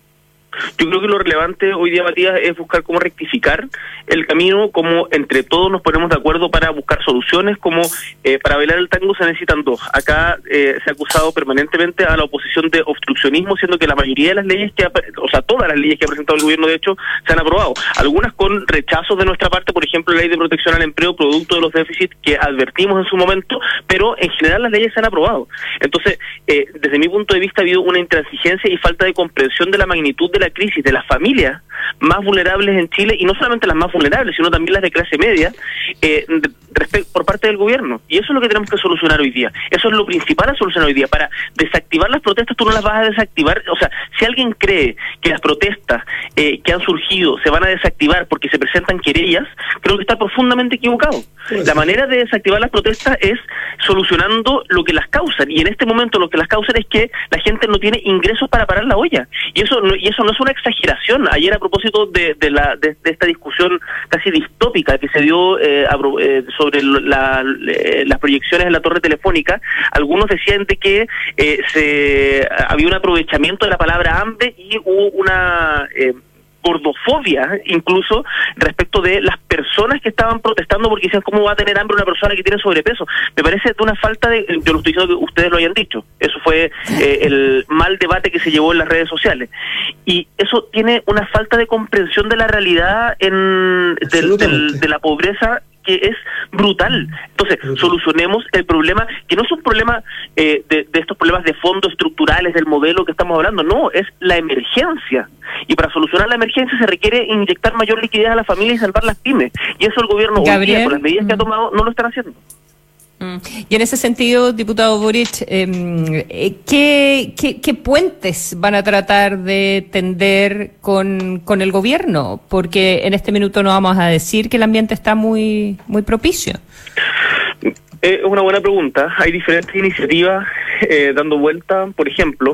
Yo creo que lo relevante hoy día, Matías, es buscar cómo rectificar el camino, cómo entre todos nos ponemos de acuerdo para buscar soluciones, como eh, para bailar el tango se necesitan dos. Acá eh, se ha acusado permanentemente a la oposición de obstruccionismo, siendo que la mayoría de las leyes que ha, o sea, todas las leyes que ha presentado el gobierno, de hecho, se han aprobado. Algunas con rechazos de nuestra parte, por ejemplo, la ley de protección al empleo, producto de los déficits que advertimos en su momento, pero en general las leyes se han aprobado. Entonces, eh, desde mi punto de vista ha habido una intransigencia y falta de comprensión de la magnitud de la crisis de las familias más vulnerables en Chile, y no solamente las más vulnerables, sino también las de clase media, eh, por parte del gobierno. Y eso es lo que tenemos que solucionar hoy día. Eso es lo principal a solucionar hoy día. Para desactivar las protestas, tú no las vas a desactivar. O sea, si alguien cree que las protestas eh, que han surgido se van a desactivar porque se presentan querellas, creo que está profundamente equivocado. La manera de desactivar las protestas es solucionando lo que las causan, y en este momento lo que las causan es que la gente no tiene ingresos para parar la olla. Y eso no, y eso no es una exageración. Ayer, a propósito de, de, la, de, de esta discusión casi distópica que se dio eh, a, eh, sobre la, eh, las proyecciones en la torre telefónica, algunos decían de que eh, se había un aprovechamiento de la palabra hambre y hubo una eh, gordofobia incluso respecto de las personas que estaban protestando porque decían cómo va a tener hambre una persona que tiene sobrepeso. Me parece de una falta de, yo lo estoy diciendo que ustedes lo hayan dicho, eso fue eh, el mal debate que se llevó en las redes sociales, y eso tiene una falta de comprensión de la realidad en del, del, de la pobreza que es brutal. Entonces, solucionemos el problema, que no es un problema eh, de, de estos problemas de fondo estructurales del modelo que estamos hablando, no, es la emergencia. Y para solucionar la emergencia se requiere inyectar mayor liquidez a la familia y salvar las pymes. Y eso el gobierno, hoy día, con las medidas que ha tomado, no lo están haciendo. Y en ese sentido, diputado Boric, eh, ¿qué, qué, ¿qué puentes van a tratar de tender con, con el gobierno? Porque en este minuto no vamos a decir que el ambiente está muy, muy propicio. Es eh, una buena pregunta. Hay diferentes iniciativas eh, dando vuelta. Por ejemplo,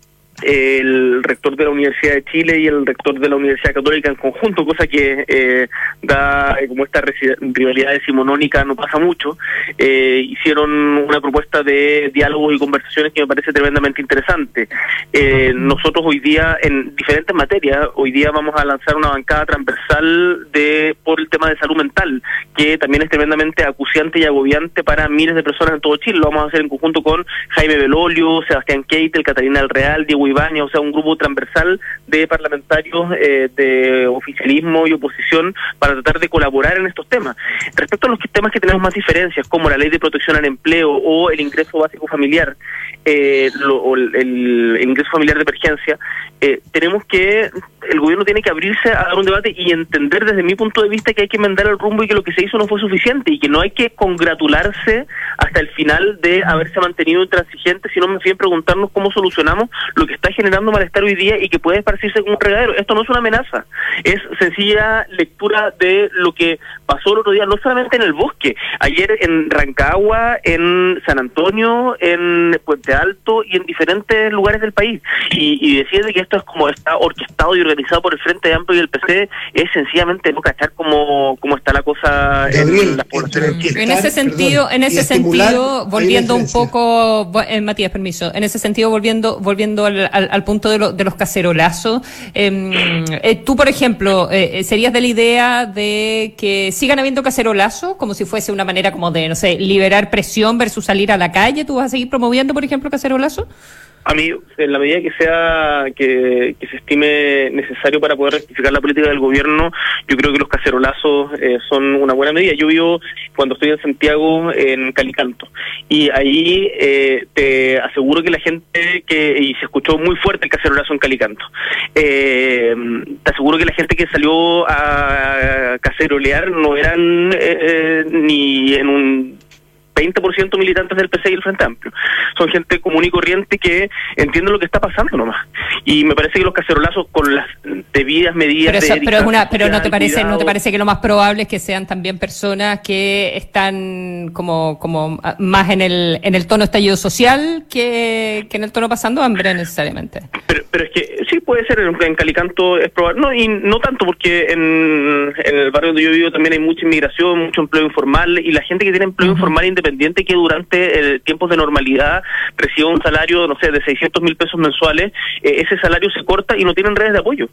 el rector de la Universidad de Chile y el rector de la Universidad Católica en conjunto, cosa que eh, da, eh, como esta rivalidad decimonónica no pasa mucho, eh, hicieron una propuesta de diálogos y conversaciones que me parece tremendamente interesante. Eh, nosotros hoy día, en diferentes materias, hoy día vamos a lanzar una bancada transversal de por el tema de salud mental, que también es tremendamente acuciante y agobiante para miles de personas en todo Chile. Lo vamos a hacer en conjunto con Jaime Belolio, Sebastián Keitel, Catalina del Real, Diego Ibañez, o sea, un grupo transversal de parlamentarios eh, de oficialismo y oposición para tratar de colaborar en estos temas. Respecto a los temas que tenemos más diferencias, como la ley de protección al empleo o el ingreso básico familiar, eh, lo, o el, el ingreso familiar de emergencia, eh, tenemos que, el gobierno tiene que abrirse a dar un debate y entender desde mi punto de vista que hay que enmendar el rumbo y que lo que se hizo no fue suficiente y que no hay que congratularse hasta el final de haberse mantenido intransigente, sino más bien preguntarnos cómo solucionamos lo que está generando malestar hoy día y que puede esparcirse como un regadero. Esto no es una amenaza, es sencilla lectura de lo que pasó el otro día, no solamente en el bosque, ayer en Rancagua, en San Antonio, en Puente Alto y en diferentes lugares del país, y, y decir de que esto es como está orquestado y organizado protagonizado por el Frente Amplio y el P C es sencillamente no cachar cómo, cómo está la cosa Gabriel, en las poblaciones. En ese sentido, perdón, en ese sentido, volviendo un poco, eh, Matías, permiso, en ese sentido, volviendo, volviendo al, al, al punto de, lo, de los cacerolazos, eh, eh, tú, por ejemplo, eh, ¿serías de la idea de que sigan habiendo cacerolazos, como si fuese una manera como de, no sé, liberar presión versus salir a la calle? ¿Tú vas a seguir promoviendo, por ejemplo, cacerolazos? A mí, en la medida que sea que, que se estime necesario para poder rectificar la política del gobierno, yo creo que los cacerolazos eh, son una buena medida. Yo vivo, cuando estoy en Santiago, en Calicanto, y ahí eh, te aseguro que la gente que, y se escuchó muy fuerte el cacerolazo en Calicanto, eh, te aseguro que la gente que salió a cacerolear no eran eh, eh, ni en un veinte por ciento militantes del P C y el Frente Amplio. Son gente común y corriente que entiende lo que está pasando nomás. Y me parece que los cacerolazos con las debidas medidas pero eso, de pero es una pero no te parece cuidado, no te parece que lo más probable es que sean también personas que están como como más en el en el tono estallido social que, que en el tono pasando hambre necesariamente. Pero, pero es que sí puede ser, en, en Calicanto es probable, no, y no tanto porque en, en el barrio donde yo vivo también hay mucha inmigración, mucho empleo informal, y la gente que tiene empleo uh-huh. informal independiente que durante eh, tiempos de normalidad reciba un salario, no sé, de seiscientos mil pesos mensuales, eh, ese salario se corta y no tienen redes de apoyo.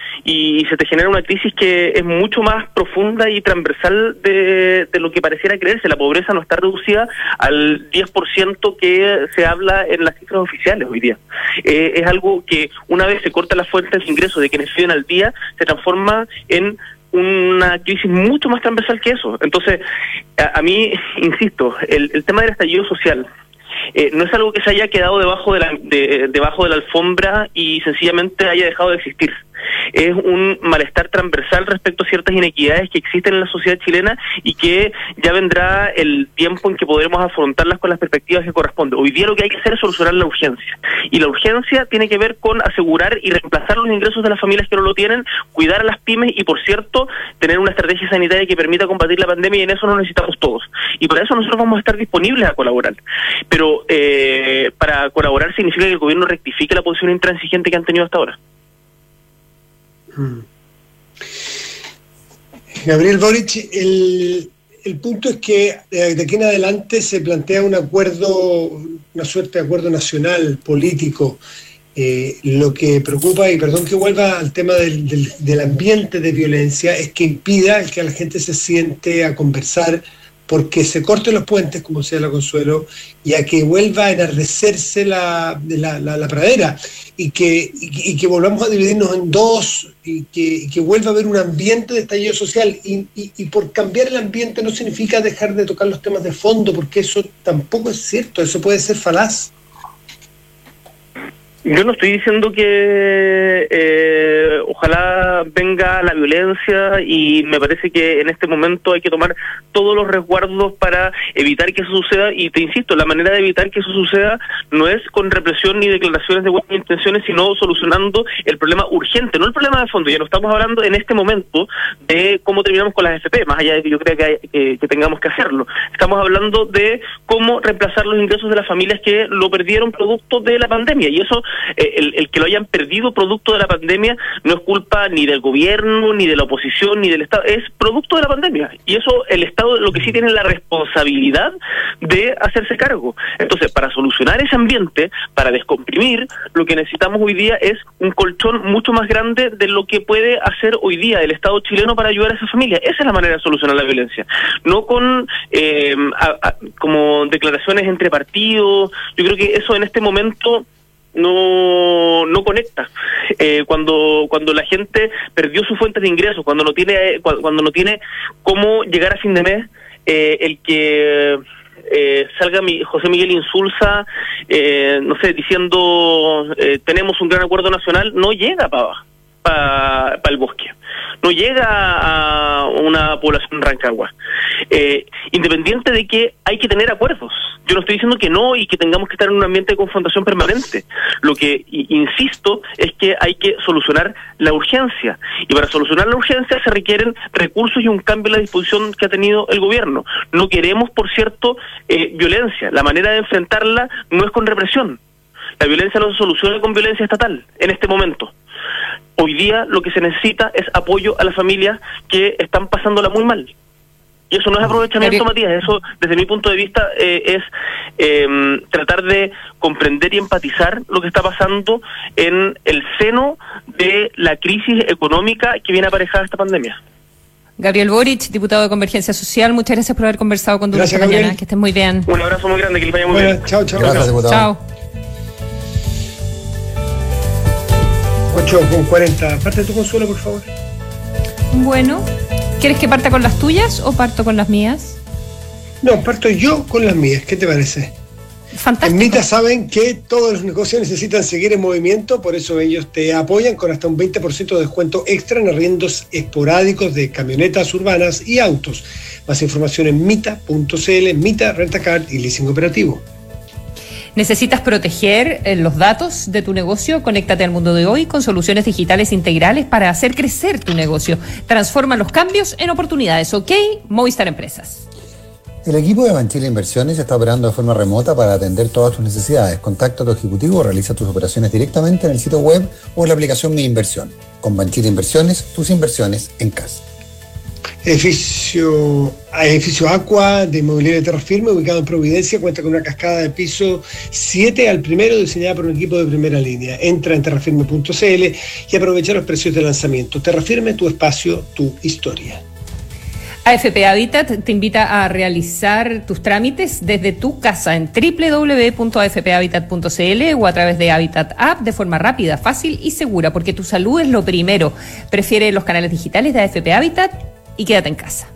Y se te genera una crisis que es mucho más profunda y transversal de, de lo que pareciera creerse. La pobreza no está reducida al diez por ciento que se habla en las cifras oficiales hoy día. Eh, es algo que una vez se corta la fuente de ingresos de quienes viven al día, se transforma en una crisis mucho más transversal que eso. Entonces, a, a mí, insisto, el, el tema del estallido social eh, no es algo que se haya quedado debajo de la de, debajo de la alfombra y sencillamente haya dejado de existir. Es un malestar transversal respecto a ciertas inequidades que existen en la sociedad chilena y que ya vendrá el tiempo en que podremos afrontarlas con las perspectivas que corresponden. Hoy día lo que hay que hacer es solucionar la urgencia. Y la urgencia tiene que ver con asegurar y reemplazar los ingresos de las familias que no lo tienen, cuidar a las pymes y, por cierto, tener una estrategia sanitaria que permita combatir la pandemia, y en eso nos necesitamos todos. Y para eso nosotros vamos a estar disponibles a colaborar. Pero eh, para colaborar significa que el gobierno rectifique la posición intransigente que han tenido hasta ahora. Gabriel Boric, el, el punto es que de aquí en adelante se plantea un acuerdo, una suerte de acuerdo nacional, político. Eh, lo que preocupa, y perdón que vuelva al tema del, del, del ambiente de violencia, es que impida el que la gente se siente a conversar, porque se corten los puentes, como sea la Consuelo, y a que vuelva a enardecerse la, la, la, la pradera, y que, y, y que volvamos a dividirnos en dos, y que, y que vuelva a haber un ambiente de estallido social. Y, y, y por cambiar el ambiente no significa dejar de tocar los temas de fondo, porque eso tampoco es cierto, eso puede ser falaz. Yo no estoy diciendo que eh, ojalá venga la violencia, y me parece que en este momento hay que tomar todos los resguardos para evitar que eso suceda, y te insisto, la manera de evitar que eso suceda no es con represión ni declaraciones de buenas intenciones, sino solucionando el problema urgente, no el problema de fondo. Ya no estamos hablando en este momento de cómo terminamos con las F P, más allá de que yo creo que, hay, que, que tengamos que hacerlo. Estamos hablando de cómo reemplazar los ingresos de las familias que lo perdieron producto de la pandemia, y eso El, el que lo hayan perdido producto de la pandemia no es culpa ni del gobierno, ni de la oposición, ni del Estado, es producto de la pandemia. Y eso el Estado lo que sí tiene es la responsabilidad de hacerse cargo. Entonces, para solucionar ese ambiente, para descomprimir, lo que necesitamos hoy día es un colchón mucho más grande de lo que puede hacer hoy día el Estado chileno para ayudar a esa familia. Esa es la manera de solucionar la violencia. No con eh, a, a, como declaraciones entre partidos. Yo creo que eso en este momento no no conecta. Eh, cuando cuando la gente perdió su fuente de ingresos, cuando no tiene cuando no tiene cómo llegar a fin de mes, eh, el que eh, salga mi José Miguel Insulza, eh, no sé, diciendo eh, tenemos un gran acuerdo nacional, no llega para para pa el bosque, no llega a una población Rancagua. Eh, independiente de que hay que tener acuerdos. Yo no estoy diciendo que no y que tengamos que estar en un ambiente de confrontación permanente. Lo que insisto es que hay que solucionar la urgencia. Y para solucionar la urgencia se requieren recursos y un cambio en la disposición que ha tenido el gobierno. No queremos, por cierto, eh, violencia. La manera de enfrentarla no es con represión. La violencia no se soluciona con violencia estatal en este momento. Hoy día lo que se necesita es apoyo a las familias que están pasándola muy mal. Y eso no es aprovechamiento, Pero... Matías, eso desde mi punto de vista eh, es eh, tratar de comprender y empatizar lo que está pasando en el seno de la crisis económica que viene aparejada a esta pandemia. Gabriel Boric, diputado de Convergencia Social, muchas gracias por haber conversado con Duro esta mañana. Que estén muy bien. Un abrazo muy grande, que les vaya muy bueno, bien. Chao, chao. Gracias, diputado. Chao. ocho con cuarenta. Parte tu Consuelo, por favor. Bueno, ¿quieres que parta con las tuyas o parto con las mías? No, parto yo con las mías. ¿Qué te parece? Fantástico. En Mita saben que todos los negocios necesitan seguir en movimiento, por eso ellos te apoyan con hasta un veinte por ciento de descuento extra en arriendos esporádicos de camionetas urbanas y autos. Más información en mita punto cl, Mita, Rentacar y Leasing Operativo. ¿Necesitas proteger eh, los datos de tu negocio? Conéctate al mundo de hoy con soluciones digitales integrales para hacer crecer tu negocio. Transforma los cambios en oportunidades. ¿Ok? Movistar Empresas. El equipo de Banchile Inversiones está operando de forma remota para atender todas tus necesidades. Contacta a tu ejecutivo o realiza tus operaciones directamente en el sitio web o en la aplicación Mi Inversión. Con Banchile Inversiones, tus inversiones en casa. Edificio, edificio Aqua de Inmobiliaria Terra Firme, ubicado en Providencia, cuenta con una cascada de piso siete al primero, diseñada por un equipo de primera línea. Entra en terrafirme punto cl y aprovecha los precios de lanzamiento. Terra Firme, tu espacio, tu historia. A F P Habitat te invita a realizar tus trámites desde tu casa en doble u doble u doble u punto a f p habitat punto cl o a través de Habitat App de forma rápida, fácil y segura, porque tu salud es lo primero. Prefiere los canales digitales de A F P Habitat y quédate en casa.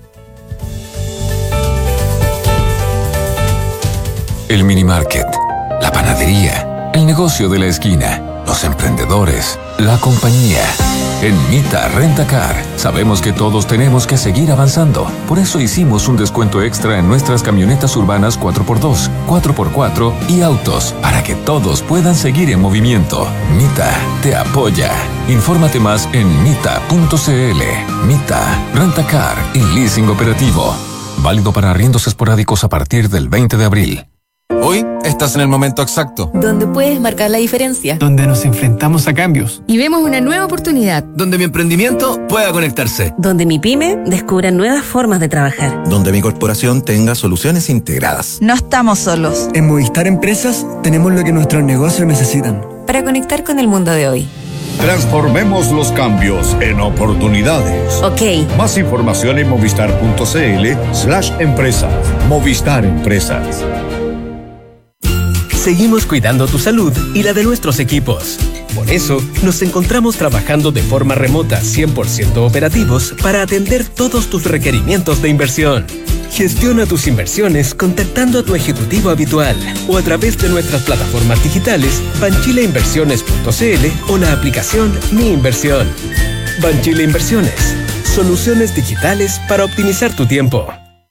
El mini market, la panadería, el negocio de la esquina, los emprendedores, la compañía. En Mita Rentacar sabemos que todos tenemos que seguir avanzando. Por eso hicimos un descuento extra en nuestras camionetas urbanas cuatro por dos, cuatro por cuatro y autos para que todos puedan seguir en movimiento. Mita te apoya. Infórmate más en mita punto cl. Mita, Rentacar y Leasing Operativo. Válido para arriendos esporádicos a partir del veinte de abril. Hoy estás en el momento exacto. Donde puedes marcar la diferencia. Donde nos enfrentamos a cambios. Y vemos una nueva oportunidad. Donde mi emprendimiento pueda conectarse. Donde mi pyme descubra nuevas formas de trabajar. Donde mi corporación tenga soluciones integradas. No estamos solos. En Movistar Empresas tenemos lo que nuestros negocios necesitan. Para conectar con el mundo de hoy. Transformemos los cambios en oportunidades. Ok. Más información en movistar punto cl slash empresas. Movistar Empresas. Seguimos cuidando tu salud y la de nuestros equipos. Por eso, nos encontramos trabajando de forma remota cien por ciento operativos para atender todos tus requerimientos de inversión. Gestiona tus inversiones contactando a tu ejecutivo habitual o a través de nuestras plataformas digitales banchile inversiones punto cl o la aplicación Mi Inversión. Banchile Inversiones. Soluciones digitales para optimizar tu tiempo.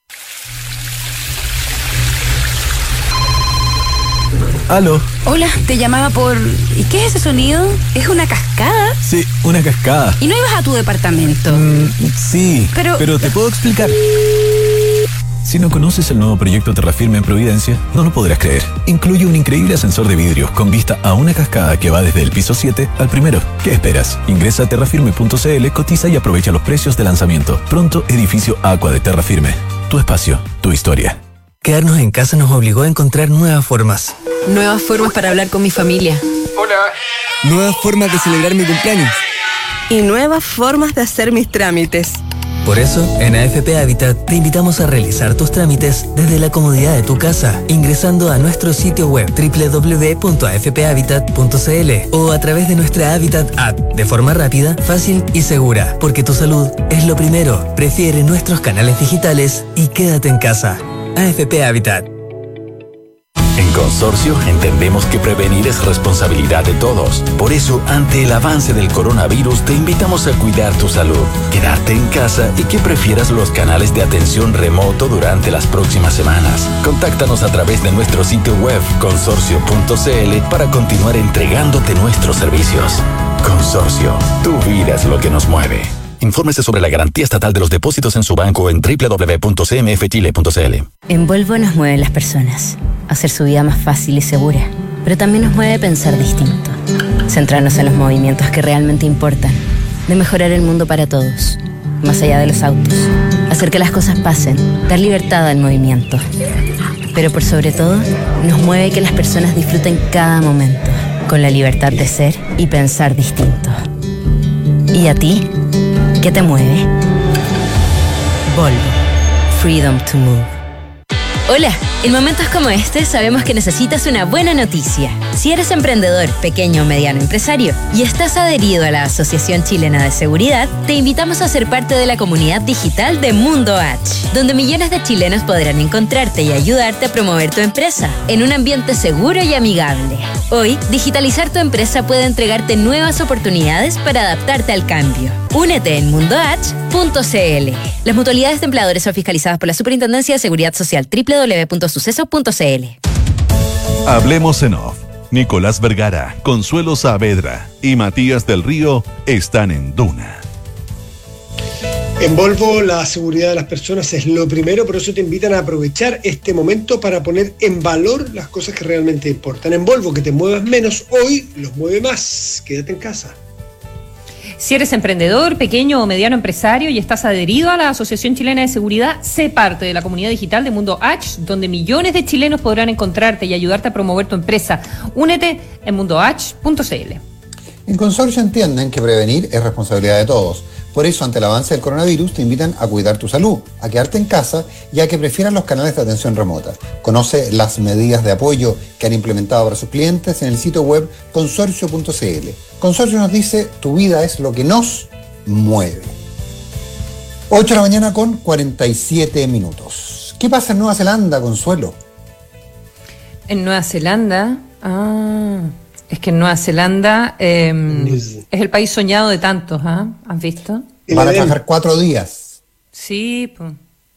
Aló. Hola, te llamaba por... ¿Y qué es ese sonido? ¿Es una cascada? Sí, una cascada. ¿Y no ibas a tu departamento? Mm, sí, pero... pero te puedo explicar. Si no conoces el nuevo proyecto Terrafirme en Providencia, no lo podrás creer. Incluye un increíble ascensor de vidrio con vista a una cascada que va desde el piso siete al primero. ¿Qué esperas? Ingresa a terrafirme punto cl, cotiza y aprovecha los precios de lanzamiento. Pronto, edificio Aqua de Terrafirme. Tu espacio, tu historia. Quedarnos en casa nos obligó a encontrar nuevas formas. Nuevas formas para hablar con mi familia. Hola. Nuevas formas de celebrar mi cumpleaños. Y nuevas formas de hacer mis trámites. Por eso, en A F P Habitat te invitamos a realizar tus trámites desde la comodidad de tu casa, ingresando a nuestro sitio web doble u doble u doble u punto a f p habitat punto cl o a través de nuestra Habitat App, de forma rápida, fácil y segura, porque tu salud es lo primero. Prefiere nuestros canales digitales y quédate en casa. A F P Habitat. En Consorcio entendemos que prevenir es responsabilidad de todos. Por eso, ante el avance del coronavirus, te invitamos a cuidar tu salud, quedarte en casa y que prefieras los canales de atención remoto durante las próximas semanas. Contáctanos a través de nuestro sitio web consorcio punto cl para continuar entregándote nuestros servicios. Consorcio, tu vida es lo que nos mueve. Infórmese sobre la garantía estatal de los depósitos en su banco en doble u doble u doble u punto c m f chile punto c l. En Volvo nos mueven las personas, hacer su vida más fácil y segura, pero también nos mueve pensar distinto. centrarnos en los movimientos que realmente importan, de mejorar el mundo para todos, más allá de los autos, hacer que las cosas pasen, dar libertad al movimiento. Pero por sobre todo, nos mueve que las personas disfruten cada momento, con la libertad de ser y pensar distinto. ¿Y a ti? ¿Qué te mueve? Volvo. Freedom to move. Hola, en momentos como este sabemos que necesitas una buena noticia. Si eres emprendedor, pequeño o mediano empresario y estás adherido a la Asociación Chilena de Seguridad, te invitamos a ser parte de la comunidad digital de Mundo H, donde millones de chilenos podrán encontrarte y ayudarte a promover tu empresa en un ambiente seguro y amigable. Hoy, digitalizar tu empresa puede entregarte nuevas oportunidades para adaptarte al cambio. Únete en mundo h punto c l. Las mutualidades de empleadores son fiscalizadas por la Superintendencia de Seguridad Social. doble u doble u doble u punto suceso punto c l. Hablemos en off. Nicolás Vergara, Consuelo Saavedra y Matías del Río están en Duna. En Volvo la seguridad de las personas es lo primero, por eso te invitan a aprovechar este momento para poner en valor las cosas que realmente importan. En Volvo, que te muevas menos, hoy los mueve más. Quédate en casa. Si eres emprendedor, pequeño o mediano empresario y estás adherido a la Asociación Chilena de Seguridad, sé parte de la comunidad digital de Mundo H, donde millones de chilenos podrán encontrarte y ayudarte a promover tu empresa. Únete en mundo h punto c l. En Consorcio entienden que prevenir es responsabilidad de todos. Por eso, ante el avance del coronavirus, te invitan a cuidar tu salud, a quedarte en casa y a que prefieran los canales de atención remota. Conoce las medidas de apoyo que han implementado para sus clientes en el sitio web consorcio punto c l. Consorcio nos dice, tu vida es lo que nos mueve. ocho de la mañana con cuarenta y siete minutos. ¿Qué pasa en Nueva Zelanda, Consuelo? En Nueva Zelanda... Ah... Es que en Nueva Zelanda eh, es el país soñado de tantos, ¿ah? ¿eh? ¿Has visto? Van a trabajar cuatro días. Sí, pues.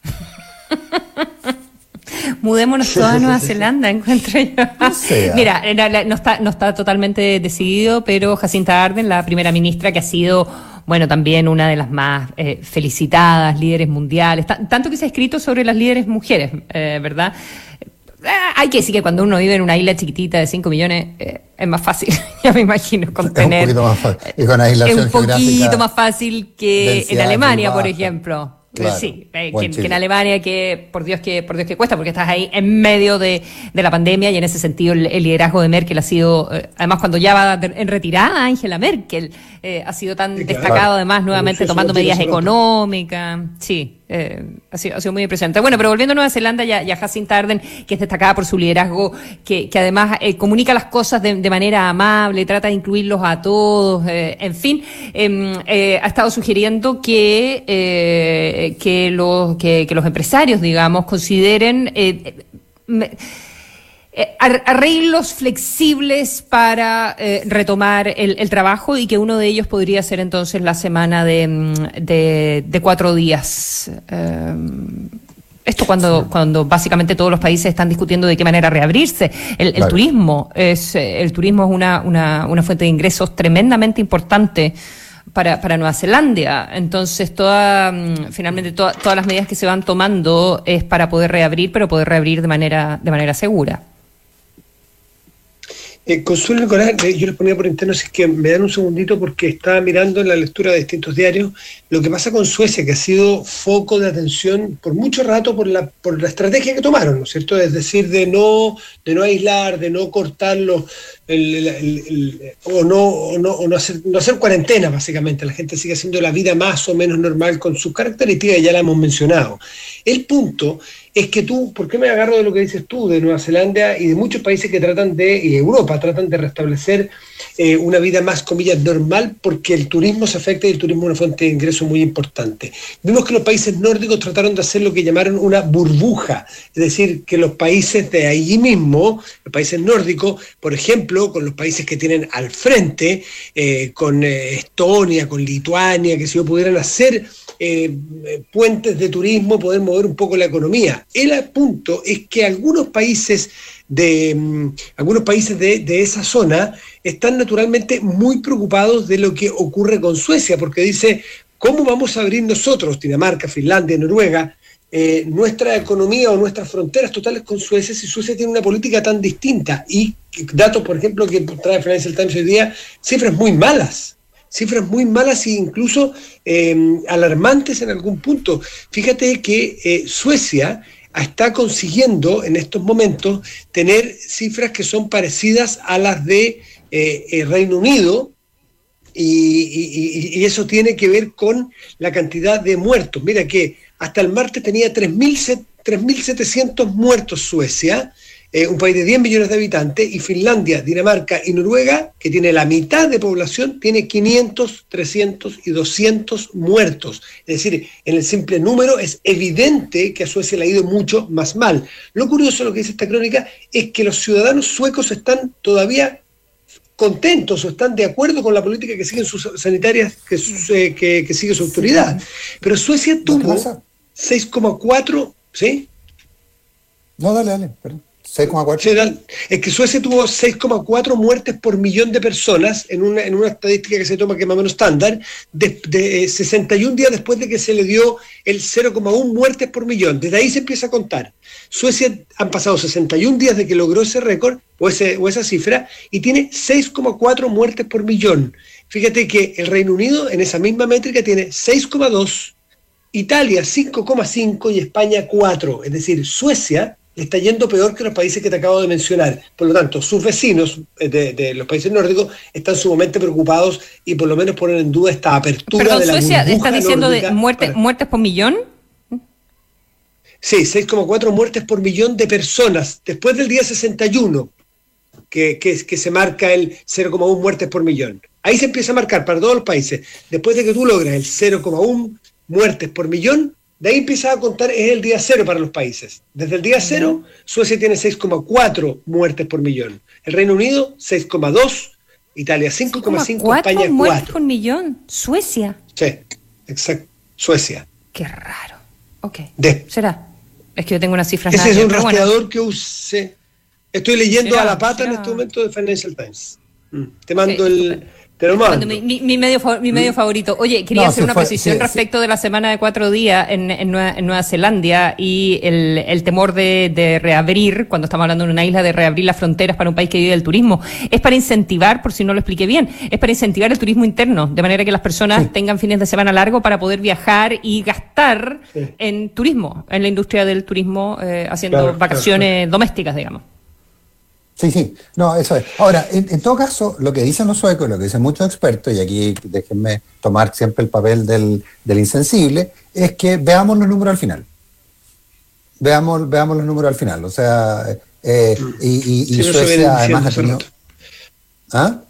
Mudémonos todos a Nueva Zelanda, encuentro yo. No sea. Mira, no está, no está totalmente decidido, pero Jacinta Ardern, la primera ministra, que ha sido, bueno, también una de las más eh, felicitadas líderes mundiales, t- tanto que se ha escrito sobre las líderes mujeres, eh, ¿verdad? Hay que decir que cuando uno vive en una isla chiquitita de cinco millones eh, es más fácil, ya me imagino, contener. Es un poquito más fácil. Y con aislación es un poquito más fácil que en Alemania, por ejemplo. Claro, sí, eh, que, que en Alemania, que por Dios que por Dios que cuesta, porque estás ahí en medio de, de la pandemia y en ese sentido el, el liderazgo de Merkel ha sido, eh, además cuando ya va en retirada Angela Merkel, eh, ha sido tan sí, claro. destacado además nuevamente tomando medidas económicas, sí. Eh, ha, sido, ha sido muy impresionante. Bueno, pero volviendo a Nueva Zelanda y a, y a Jacinta Ardern, que es destacada por su liderazgo, que, que además eh, comunica las cosas de, de manera amable, trata de incluirlos a todos, eh, en fin, eh, eh, ha estado sugiriendo que eh, que los que, que los empresarios, digamos, consideren eh, me, arreglos flexibles para eh, retomar el, el trabajo y que uno de ellos podría ser entonces la semana de, de, de cuatro días. Eh, esto cuando, cuando básicamente todos los países están discutiendo de qué manera reabrirse. El, el claro. turismo es el turismo es una, una, una fuente de ingresos tremendamente importante para, para Nueva Zelanda. Entonces, toda, finalmente toda, todas las medidas que se van tomando es para poder reabrir, pero poder reabrir de manera, de manera segura. Eh, Consuelo Nicolás, eh, yo les ponía por interno, si es que me dan un segundito porque estaba mirando en la lectura de distintos diarios lo que pasa con Suecia, que ha sido foco de atención por mucho rato por la por la estrategia que tomaron, ¿no es cierto? Es decir, de no de no aislar, de no cortarlo, el, el, el, el, o no o no, o no, hacer, no hacer cuarentena, básicamente. La gente sigue haciendo la vida más o menos normal con sus características, y ya la hemos mencionado. El punto es que tú, ¿por qué me agarro de lo que dices tú, de Nueva Zelanda y de muchos países que tratan de, y Europa, tratan de restablecer eh, una vida más, comillas, normal, porque el turismo se afecta y el turismo es una fuente de ingreso muy importante? Vimos que los países nórdicos trataron de hacer lo que llamaron una burbuja, es decir, que los países de allí mismo, los países nórdicos, por ejemplo, con los países que tienen al frente, eh, con eh, Estonia, con Lituania, que si yo pudieran hacer eh, puentes de turismo, poder mover un poco la economía. El punto es que algunos países de um, algunos países de, de esa zona están naturalmente muy preocupados de lo que ocurre con Suecia, porque dice, ¿cómo vamos a abrir nosotros, Dinamarca, Finlandia, Noruega, eh, nuestra economía o nuestras fronteras totales con Suecia si Suecia tiene una política tan distinta? Y datos, por ejemplo, que trae Financial Times hoy día, cifras muy malas. Cifras muy malas e incluso eh, alarmantes en algún punto. Fíjate que eh, Suecia está consiguiendo en estos momentos tener cifras que son parecidas a las de eh, el Reino Unido y, y, y eso tiene que ver con la cantidad de muertos. Mira que hasta el martes tenía tres mil setecientos muertos Suecia, Eh, un país de diez millones de habitantes, y Finlandia, Dinamarca y Noruega, que tiene la mitad de población, tiene quinientos, trescientos y doscientos muertos. Es decir, en el simple número es evidente que a Suecia le ha ido mucho más mal. Lo curioso, lo que dice esta crónica, es que los ciudadanos suecos están todavía contentos o están de acuerdo con la política que siguen sus sanitarias, que, sus, eh, que, que sigue su autoridad. Pero Suecia tuvo seis coma cuatro, ¿sí? No, dale, dale, perdón. seis coma cuatro. Es que Suecia tuvo seis coma cuatro muertes por millón de personas en una, en una estadística que se toma que es más o menos estándar, de, de sesenta y un días después de que se le dio el cero coma uno muertes por millón. Desde ahí se empieza a contar. Suecia han pasado sesenta y un días de que logró ese récord o, ese, o esa cifra y tiene seis coma cuatro muertes por millón. Fíjate que el Reino Unido en esa misma métrica tiene seis coma dos, Italia cinco coma cinco y España cuatro. Es decir, Suecia está yendo peor que los países que te acabo de mencionar. Por lo tanto, sus vecinos de, de los países nórdicos están sumamente preocupados y por lo menos ponen en duda esta apertura. Perdón, de la Suecia, ¿estás diciendo de muerte, para... muertes por millón? Sí, seis coma cuatro muertes por millón de personas, después del día sesenta y uno, que, que, que se marca el cero coma uno muertes por millón. Ahí se empieza a marcar para todos los países. Después de que tú logras el cero coma uno muertes por millón, de ahí empieza a contar, es el día cero para los países. Desde el día cero, Suecia tiene seis coma cuatro muertes por millón. El Reino Unido, seis coma dos. Italia, cinco coma cinco. España, cuatro. Muertes por millón. Suecia. Sí, exacto. Suecia. Qué raro. Ok. De. ¿Será? Es que yo tengo unas cifras. Ese es un pero rastreador bueno. que usé. Estoy leyendo ¿Será? a la pata ¿Será? en este momento de Financial Times. Mm. Te mando Okay, el... Te lo mando. Mi, mi, mi medio, mi medio favorito. Oye, quería No, hacer sí una fue- precisión sí, respecto de la semana de cuatro días en, en, Nueva, en Nueva Zelanda y el, el temor de, de reabrir, cuando estamos hablando de una isla, de reabrir las fronteras para un país que vive del turismo. Es para incentivar, por si no lo expliqué bien, es para incentivar el turismo interno, de manera que las personas Sí. tengan fines de semana largos para poder viajar y gastar Sí. en turismo, en la industria del turismo, eh, haciendo Claro, vacaciones claro, claro. domésticas, digamos. Sí, sí, no, eso es. Ahora, en, en todo caso, lo que dicen los suecos, lo que dicen muchos expertos, y aquí déjenme tomar siempre el papel del, del insensible, es que veamos los números al final. Veamos, veamos los números al final. O sea, eh, y, y, y Sí, no se Suecia vienen además ha diciendo tenido... hace rato. ¿Ah?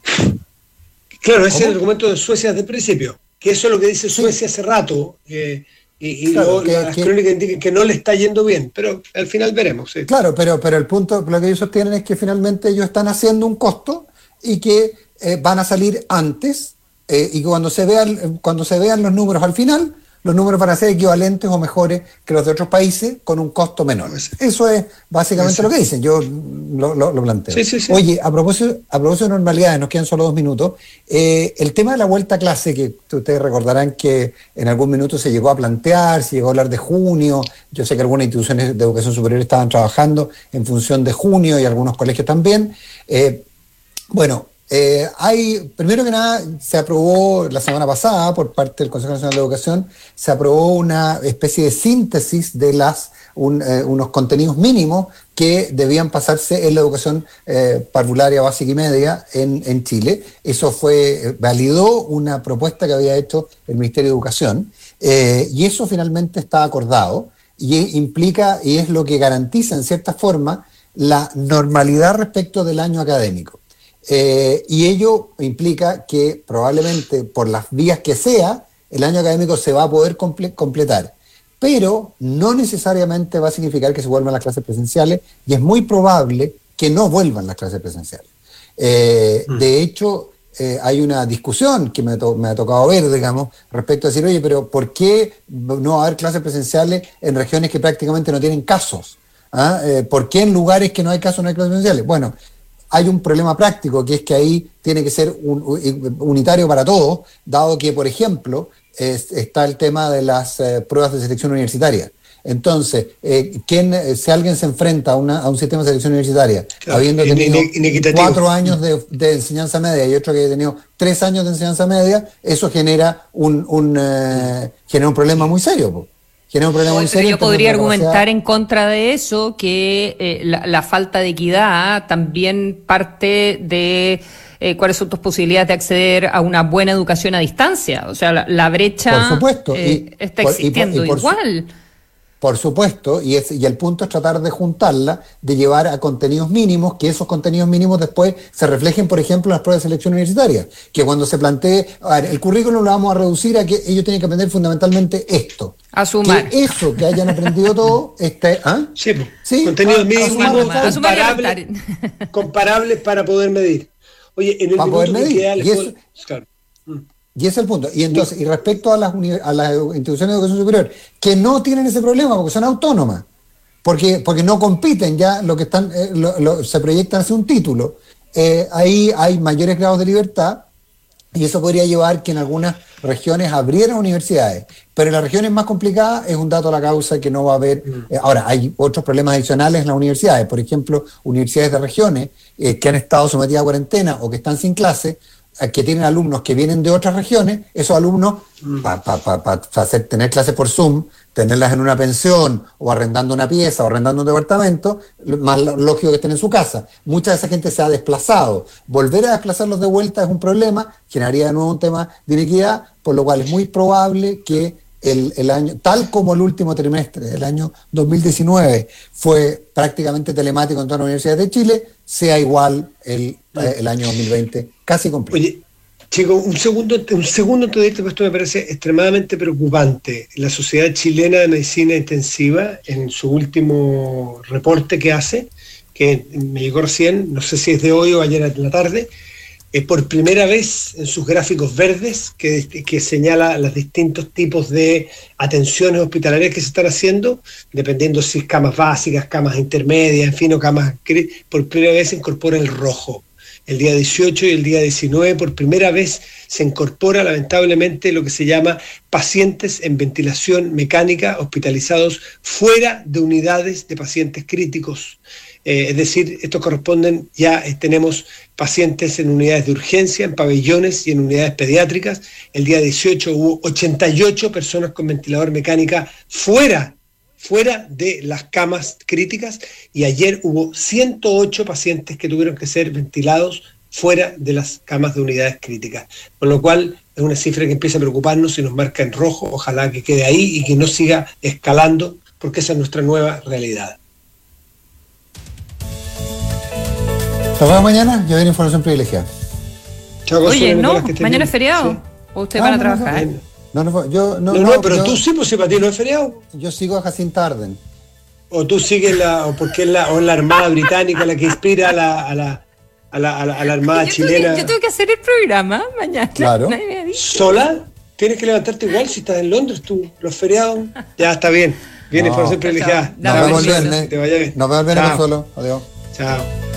Claro, ese es ¿Cómo? el argumento de Suecia desde el principio, que eso es lo que dice Suecia hace rato, eh, y, y Claro, luego que- las que- crónicas indican que no le está yendo bien, pero al final veremos. Sí. Claro, pero, pero el punto, lo que ellos sostienen es que finalmente ellos están haciendo un costo y que eh, van a salir antes eh, y que cuando se vean, cuando se vean los números al final, los números van a ser equivalentes o mejores que los de otros países con un costo menor. Eso es básicamente Eso. lo que dicen, yo lo, lo, lo planteo. Sí, sí, sí. Oye, a propósito, a propósito de normalidades, nos quedan solo dos minutos, eh, el tema de la vuelta a clase, que ustedes recordarán que en algún minuto se llegó a plantear, se llegó a hablar de junio, yo sé que algunas instituciones de educación superior estaban trabajando en función de junio y algunos colegios también. Eh, bueno, Eh, hay, primero que nada, se aprobó la semana pasada por parte del Consejo Nacional de Educación, se aprobó una especie de síntesis de las un, eh, unos contenidos mínimos que debían pasarse en la educación eh, parvularia, básica y media en, en Chile. Eso fue, eh, validó una propuesta que había hecho el Ministerio de Educación eh, y eso finalmente está acordado y implica, y es lo que garantiza en cierta forma, la normalidad respecto del año académico. Eh, y ello implica que probablemente por las vías que sea, el año académico se va a poder comple- completar, pero no necesariamente va a significar que se vuelvan las clases presenciales y es muy probable que no vuelvan las clases presenciales. Eh, mm. De hecho, eh, hay una discusión que me, to- me ha tocado ver, digamos, respecto a decir, oye, pero ¿por qué no va a haber clases presenciales en regiones que prácticamente no tienen casos? ¿Ah? Eh, ¿Por qué en lugares que no hay casos no hay clases presenciales? Bueno, hay un problema práctico, que es que ahí tiene que ser un, un, unitario para todos, dado que, por ejemplo, es, está el tema de las eh, pruebas de selección universitaria. Entonces, eh, ¿quién, si alguien se enfrenta a, una, a un sistema de selección universitaria, claro, habiendo tenido cuatro años de, de enseñanza media y otro que ha tenido tres años de enseñanza media, eso genera un, un, eh, genera un problema muy serio, po. Genera un problema muy serio. Yo podría argumentar en contra de eso que eh, la, la falta de equidad también parte de eh, cuáles son tus posibilidades de acceder a una buena educación a distancia. O sea, la, la brecha por supuesto, eh, y, está por, existiendo y por, y por igual. Su, por supuesto, y, es, y el punto es tratar de juntarla, de llevar a contenidos mínimos, que esos contenidos mínimos después se reflejen, por ejemplo, en las pruebas de selección universitaria. Que cuando se plantee, a ver, el currículum lo vamos a reducir a que ellos tienen que aprender fundamentalmente esto. A sumar. Que eso que hayan aprendido todo, este, ¿ah? Sí, sí, contenidos mínimos comparables, comparables para poder medir. Oye, en el para poder medir. Que y, eso, claro. y ese es el punto. Y entonces, y respecto a las, a las instituciones de educación superior, que no tienen ese problema porque son autónomas, porque, porque no compiten ya, lo que están, eh, lo, lo, se proyectan hacia un título, eh, ahí hay mayores grados de libertad. Y eso podría llevar que en algunas regiones abrieran universidades. Pero en las regiones más complicadas es un dato a la causa que no va a haber. Eh, ahora, hay otros problemas adicionales en las universidades. Por ejemplo, universidades de regiones eh, que han estado sometidas a cuarentena o que están sin clase, eh, que tienen alumnos que vienen de otras regiones. Esos alumnos, para pa, pa, pa, pa hacer tener clases por Zoom, tenerlas en una pensión o arrendando una pieza o arrendando un departamento, más lógico que estén en su casa. Mucha de esa gente se ha desplazado. Volver a desplazarlos de vuelta es un problema, generaría de nuevo un tema de inequidad, por lo cual es muy probable que el, el año, tal como el último trimestre del año dos mil diecinueve fue prácticamente telemático en todas las universidades de Chile, sea igual el, el año dos mil veinte, casi completo. Oye, Chico, un segundo, un segundo antes de irte, pues esto me parece extremadamente preocupante. La Sociedad Chilena de Medicina Intensiva, en su último reporte que hace, que me llegó recién, no sé si es de hoy o ayer en la tarde, eh, por primera vez en sus gráficos verdes, que, que señala los distintos tipos de atenciones hospitalarias que se están haciendo, dependiendo si es camas básicas, camas intermedias, en fin, o camas, por primera vez se incorpora el rojo. El día dieciocho y el día diecinueve, por primera vez se incorpora lamentablemente lo que se llama pacientes en ventilación mecánica hospitalizados fuera de unidades de pacientes críticos. Eh, es decir, estos corresponden, ya eh, tenemos pacientes en unidades de urgencia, en pabellones y en unidades pediátricas. El día dieciocho hubo ochenta y ocho personas con ventilador mecánica fuera fuera de las camas críticas, y ayer hubo ciento ocho pacientes que tuvieron que ser ventilados fuera de las camas de unidades críticas, con lo cual es una cifra que empieza a preocuparnos y nos marca en rojo. Ojalá que quede ahí y que no siga escalando, porque esa es nuestra nueva realidad. Nos vemos mañana, ya viene información privilegiada. Chao, Oye, no, mañana es feriado, ¿sí? ¿O ustedes ah, van a no, trabajar? No, no, no, yo, no, no, no, no pero yo, tú sí, pues si para ti no es feriado. Yo sigo a Jacinta Arden. O tú sigues la, o porque es la, o la Armada Británica la que inspira a la, a la, a la, a la, a la Armada yo chilena. Tengo que, yo tengo que hacer el programa mañana. Claro. ¿Sola? Tienes que levantarte igual si estás en Londres, tú, los feriados. Ya está bien. Viene no, información privilegiada. Nos vemos el viernes. Te vaya bien. Nos vemos el viernes solo. Adiós. Chao.